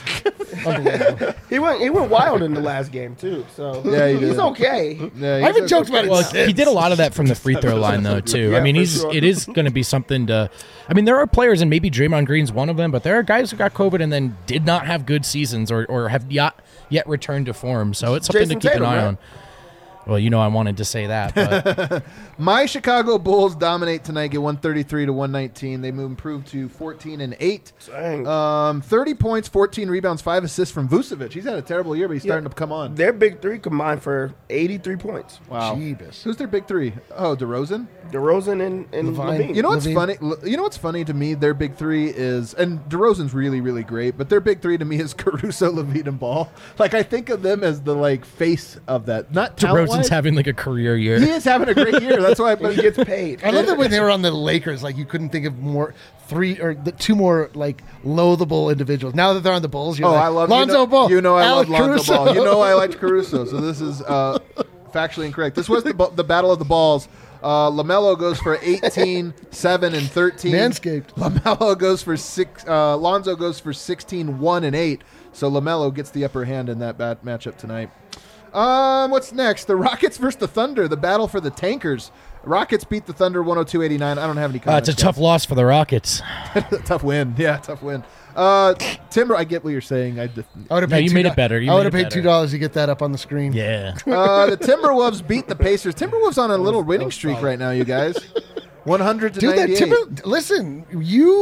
he went. He went wild in the last game too. So Yeah, he he's did. okay. Yeah, I he's haven't a- joked about it Well, since. he did a lot of that from the free throw line, though, too. Yeah, I mean, for he's sure. it is going to be something to. I mean, there are players, and maybe Draymond Green's one of them, but there are guys who got COVID and then did not have good seasons or, or have yet yet returned to form. So it's something Jason to keep Tatum, an eye right? on. Well, you know, I wanted to say that, but My Chicago Bulls dominate tonight, get one thirty-three to one nineteen. They move improve to fourteen and eight. Dang. Um, thirty points, fourteen rebounds, five assists from Vucevic. He's had a terrible year, but he's starting to come on. Their big three combined for eighty-three points. Wow. Jeebus. Who's their big three? Oh, DeRozan? DeRozan and, and Levine. Levine. You know what's Levine. funny? You know what's funny to me? Their big three is, and DeRozan's really, really great, but their big three to me is Caruso, Levine, and Ball. Like, I think of them as the like face of that. Not talent-wise. DeRozan's having like a career year. He is having a great year. That's why. and But he gets paid. I love that when they were on the Lakers, like you couldn't think of more three or the two more like loathable individuals. Now that they're on the Bulls, you're oh, like, I love Lonzo you know, Ball. You know, I Alec love Lonzo Caruso. Ball. You know, I liked Caruso. So this is uh, factually incorrect. This was the bu- the battle of the balls. Uh, LaMelo goes for eighteen, seven, and thirteen. Manscaped. LaMelo goes for six. Uh, Lonzo goes for sixteen, one, and eight. So LaMelo gets the upper hand in that bad matchup tonight. Um, what's next? The Rockets versus the Thunder. The battle for the tankers. Rockets beat the Thunder one oh two eighty-nine. I don't have any Uh, comments. it's a tough loss for the Rockets. tough win. Yeah, tough win. Uh, Timber, I get what you're saying. I def- I would have No, paid you two made do- it better. You I would made have it paid better. two dollars to get that up on the screen. Yeah. Uh, the Timberwolves beat the Pacers. Timberwolves on a little winning streak right now, you guys. one hundred to Dude, that ninety-eight. Timber. Listen, you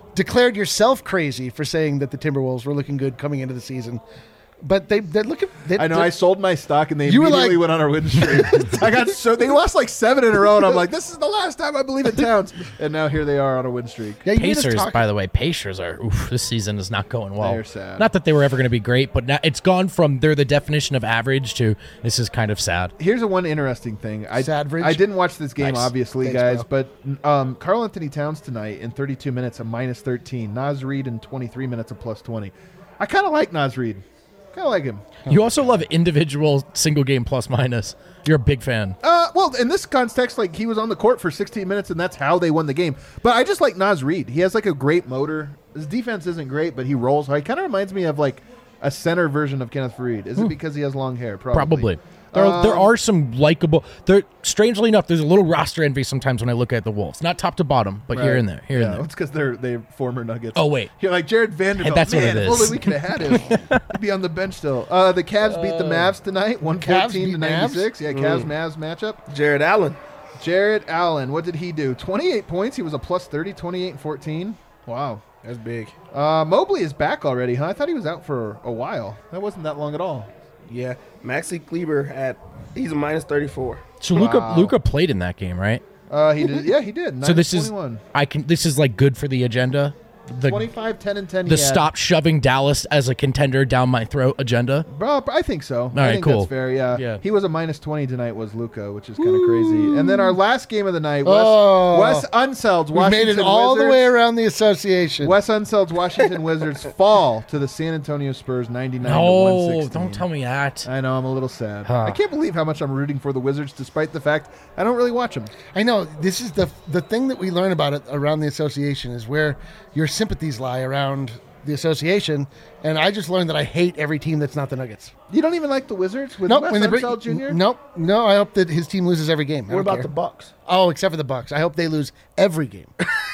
declared yourself crazy for saying that the Timberwolves were looking good coming into the season. But they they're looking. They, I know. I sold my stock, and they You were immediately like- went on our win streak. I got so they lost like seven in a row, and I'm like, this is the last time I believe in Towns. And now here they are on a win streak. Yeah, you just Pacers, talk- by the way, Pacers are. Oof, this season is not going well. They're sad. Not that they were ever going to be great, but now it's gone from they're the definition of average to this is kind of sad. Here's a one interesting thing. I Sadbridge? I didn't watch this game, Nice. obviously, Thanks, guys, but um, Karl Anthony Towns tonight in thirty-two minutes, a minus thirteen. Naz Reid in twenty-three minutes, a plus twenty. I kind of like Naz Reid. Kind of like him. You also love individual single game plus minus. You're a big fan. Uh, well, in this context, like he was on the court for sixteen minutes, and that's how they won the game. But I just like Naz Reid. He has like a great motor. His defense isn't great, but he rolls hard. He kind of reminds me of like a center version of Kenneth Faried. Is it because he has long hair? Probably. Probably. There, are, there are some likable. There, strangely enough, there's a little roster envy sometimes when I look at the Wolves. Not top to bottom, but here Right. and there. Here yeah, and there. it's because they're they former Nuggets. Oh, wait. You're like Jared Vanderbilt. That's what Man, it if is. only we could have had him. He'd be on the bench still. Uh, the Cavs beat the Mavs tonight, one fourteen beat to ninety-six. Yeah, Cavs Mavs matchup. Jared Allen. Jared Allen, what did he do? twenty-eight points. He was a plus thirty, twenty-eight and fourteen. Wow. That's big. Uh, Mobley is back already, huh? I thought he was out for a while. That wasn't that long at all. Yeah. Maxi Kleber at he's a minus thirty-four. So Luca, Wow. Luca played in that game, right? Uh, he did. Yeah, he did. So this is twenty-one. I can. This is like good for the agenda. The twenty-five, ten, and ten. the he had. stop shoving Dallas as a contender down my throat agenda. Bro, I think so. I right, think cool. that's fair. Yeah. Yeah. He was a minus twenty tonight. Was Luca, which is kind of crazy. And then our last game of the night, Wes, Oh. Wes Unseld's We Washington made it all Wizards. the way around the association. Wes Unseld's Washington Wizards fall to the San Antonio Spurs, ninety-nine to No, one sixteen. don't tell me that. I know I'm a little sad. Huh. I can't believe how much I'm rooting for the Wizards, despite the fact I don't really watch them. I know this is the the thing that we learn about it around the association is where your sympathies lie around the association, and I just learned that I hate every team that's not the Nuggets. You don't even like the Wizards with Nope, Wes when they bring, Unseld Junior? Nope, no. I hope that his team loses every game. I What don't about care. the Bucks? Oh, except for the Bucks. I hope they lose every game.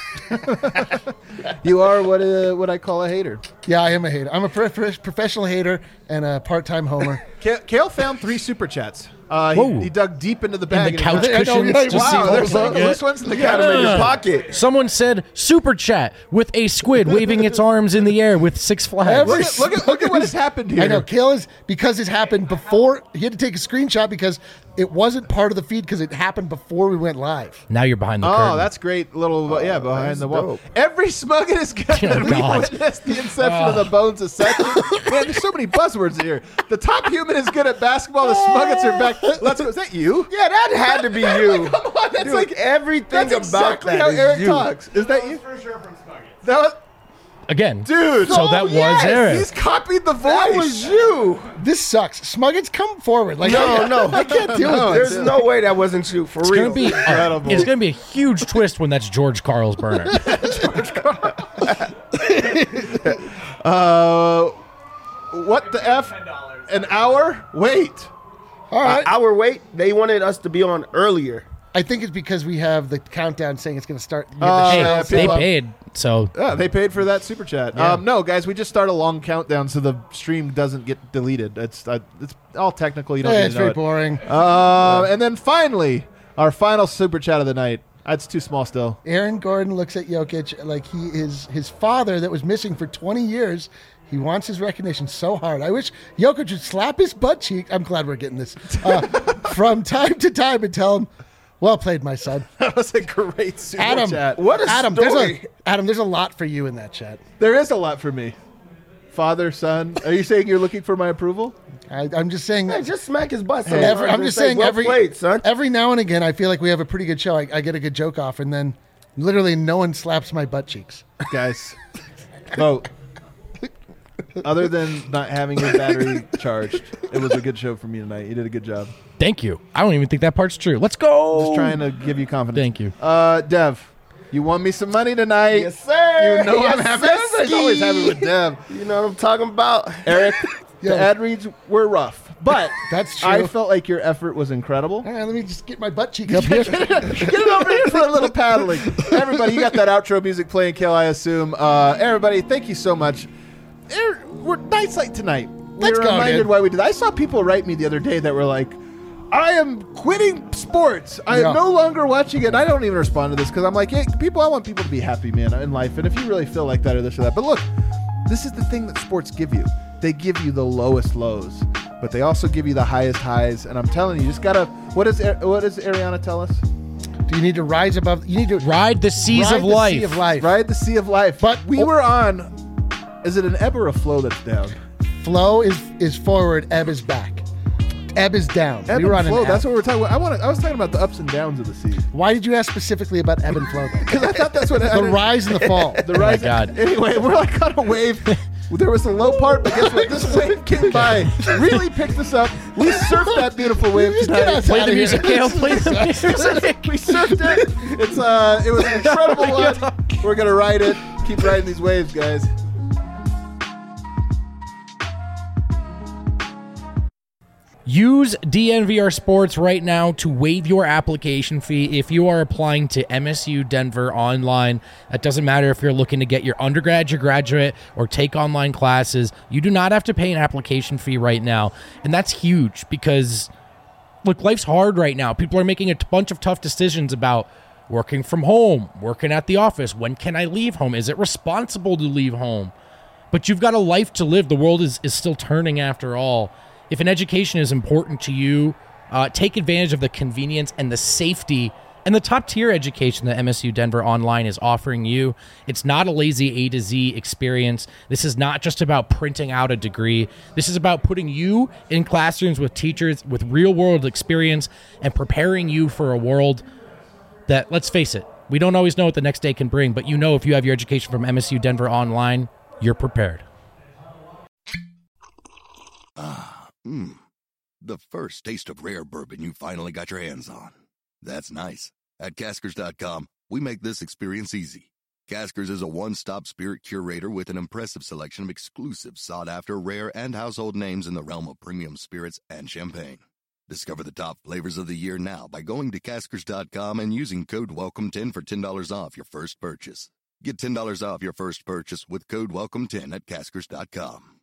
You are what uh, what I call a hater. Yeah, I am a hater. I'm a pro- pro- professional hater and a part-time homer. Kale, Kale found three super chats. Uh, Whoa. he, he dug deep into the bag. the and he couch found- I know, cushions yeah, to see Wow, what there's was some like loose ones in the Got him in your cabinet. pocket. Someone said super chat with a squid waving its arms in the air with six flags. Every- Look at, look at look at what has happened here. I know. Kale is because it happened before. He had to take a screenshot because it wasn't part of the feed because it happened before we went live. Now you're behind the Oh, curtain. that's great. Little yeah, behind that's the wall. dope. Every smug in his gut Oh, that we God. witnessed the inception of the Bones Ascension. Man, there's so many buzzwords here. The top human is good at basketball. The smuggets are back. Let's go. Is that you? Yeah, that had to be you. Come on, that's Dude, like everything that's about exactly that how is Eric you. talks. Is that you? For sure from Smuggets. That was, Again, dude. So that oh, was yes, Eric. He's copied the voice. That was you. This sucks. Smuggets, come forward. Like No, no. I can't deal No, with this. There's no way that wasn't you. For It's real. gonna be uh, Incredible. it's gonna be a huge twist when that's George Carl's burner. Uh, what the f? Ten dollars. An hour? Wait. All right. Our wait, they wanted us to be on earlier. I think it's because we have the countdown saying it's going to start. We Uh, have the hey, yeah, shell they set up. paid, so Yeah, they paid for that super chat. Yeah. Um, no, guys, we just start a long countdown so the stream doesn't get deleted. It's uh, it's all technical. You don't Yeah, need it's to know very it. boring. Uh, and then finally, our final super chat of the night. That's too small still. Aaron Gordon looks at Jokic like he is his father that was missing for twenty years. He wants his recognition so hard. I wish Jokic would slap his butt cheek. I'm glad we're getting this uh, from time to time and tell him, "Well played, my son." That was a great super Adam, chat. What a Adam, story. there's a Adam, there's a lot for you in that chat. There is a lot for me. Father, son. Are you saying you're looking for my approval? I, I'm just saying. Hey, just smack his butt. every, sometimes I'm and just say, saying well every played, son. every now and again, I feel like we have a pretty good show. I, I get a good joke off, and then literally no one slaps my butt cheeks. Guys, vote. Other than not having your battery charged, it was a good show for me tonight. You did a good job. thank you. I don't even think that part's true. Let's go. Just trying to give you confidence. Thank you. Uh, Dev, you won me some money tonight. Yes, sir. You know Yes, I'm happy. sir. Everybody's always happy with Dev. You know what I'm talking about? Eric, Yeah. the ad reads were rough, but That's true. I felt like your effort was incredible. All right, let me just get my butt cheek up here. Get it over here for a little paddling. Everybody, you got that outro music playing, Kale, I assume. Uh, everybody, thank you so much. Er, We're nights like tonight. We Let's were go, reminded dude. why we did. I saw people write me the other day that were like, I am quitting sports. I Yeah. am no longer watching it. And I don't even respond to this because I'm like, hey, people, I want people to be happy, man, in life. And if you really feel like that or this or that. But look, this is the thing that sports give you. They give you the lowest lows, but they also give you the highest highs. And I'm telling you, you just got to, what does, what does Ariana tell us? Do you need to rise above? You need to Ride the seas ride of the life. Sea of life. Ride the sea of life. But- we were on, is it an ebb or a flow that's down? Flow is is forward. Ebb is back. Ebb is down. Ebb we were and on flow, an that's ebb. what we're talking about. I want. I was talking about the ups and downs of the sea. Why did you ask specifically about ebb and flow? Because I thought that's what I The didn't- rise and the fall. The rise. God. Anyway, we're like on a wave. There was a low part, but guess what? This wave came by, really picked us up. We surfed that beautiful wave Get tonight. us Play outta the here. music, Kale. Play the music. We surfed it. It's uh, it was an incredible one. We're gonna ride it. Keep riding these waves, guys. Use D N V R Sports right now to waive your application fee if you are applying to M S U Denver online. It doesn't matter if you're looking to get your undergrad, your graduate, or take online classes. You do not have to pay an application fee right now. And that's huge because, look, life's hard right now. People are making a t- bunch of tough decisions about working from home, working at the office. When can I leave home? Is it responsible to leave home? But you've got a life to live. The world is, is still turning after all. If an education is important to you, uh, take advantage of the convenience and the safety and the top-tier education that M S U Denver Online is offering you. It's not a lazy A to Z experience. This is not just about printing out a degree. This is about putting you in classrooms with teachers with real-world experience and preparing you for a world that, let's face it, we don't always know what the next day can bring, but you know if you have your education from M S U Denver Online, you're prepared. Mmm, the first taste of rare bourbon you finally got your hands on. That's nice. At Caskers dot com, we make this experience easy. Caskers is a one-stop spirit curator with an impressive selection of exclusive, sought-after, rare, and household names in the realm of premium spirits and champagne. Discover the top flavors of the year now by going to Caskers dot com and using code welcome ten for ten dollars off your first purchase. Get ten dollars off your first purchase with code welcome ten at Caskers dot com.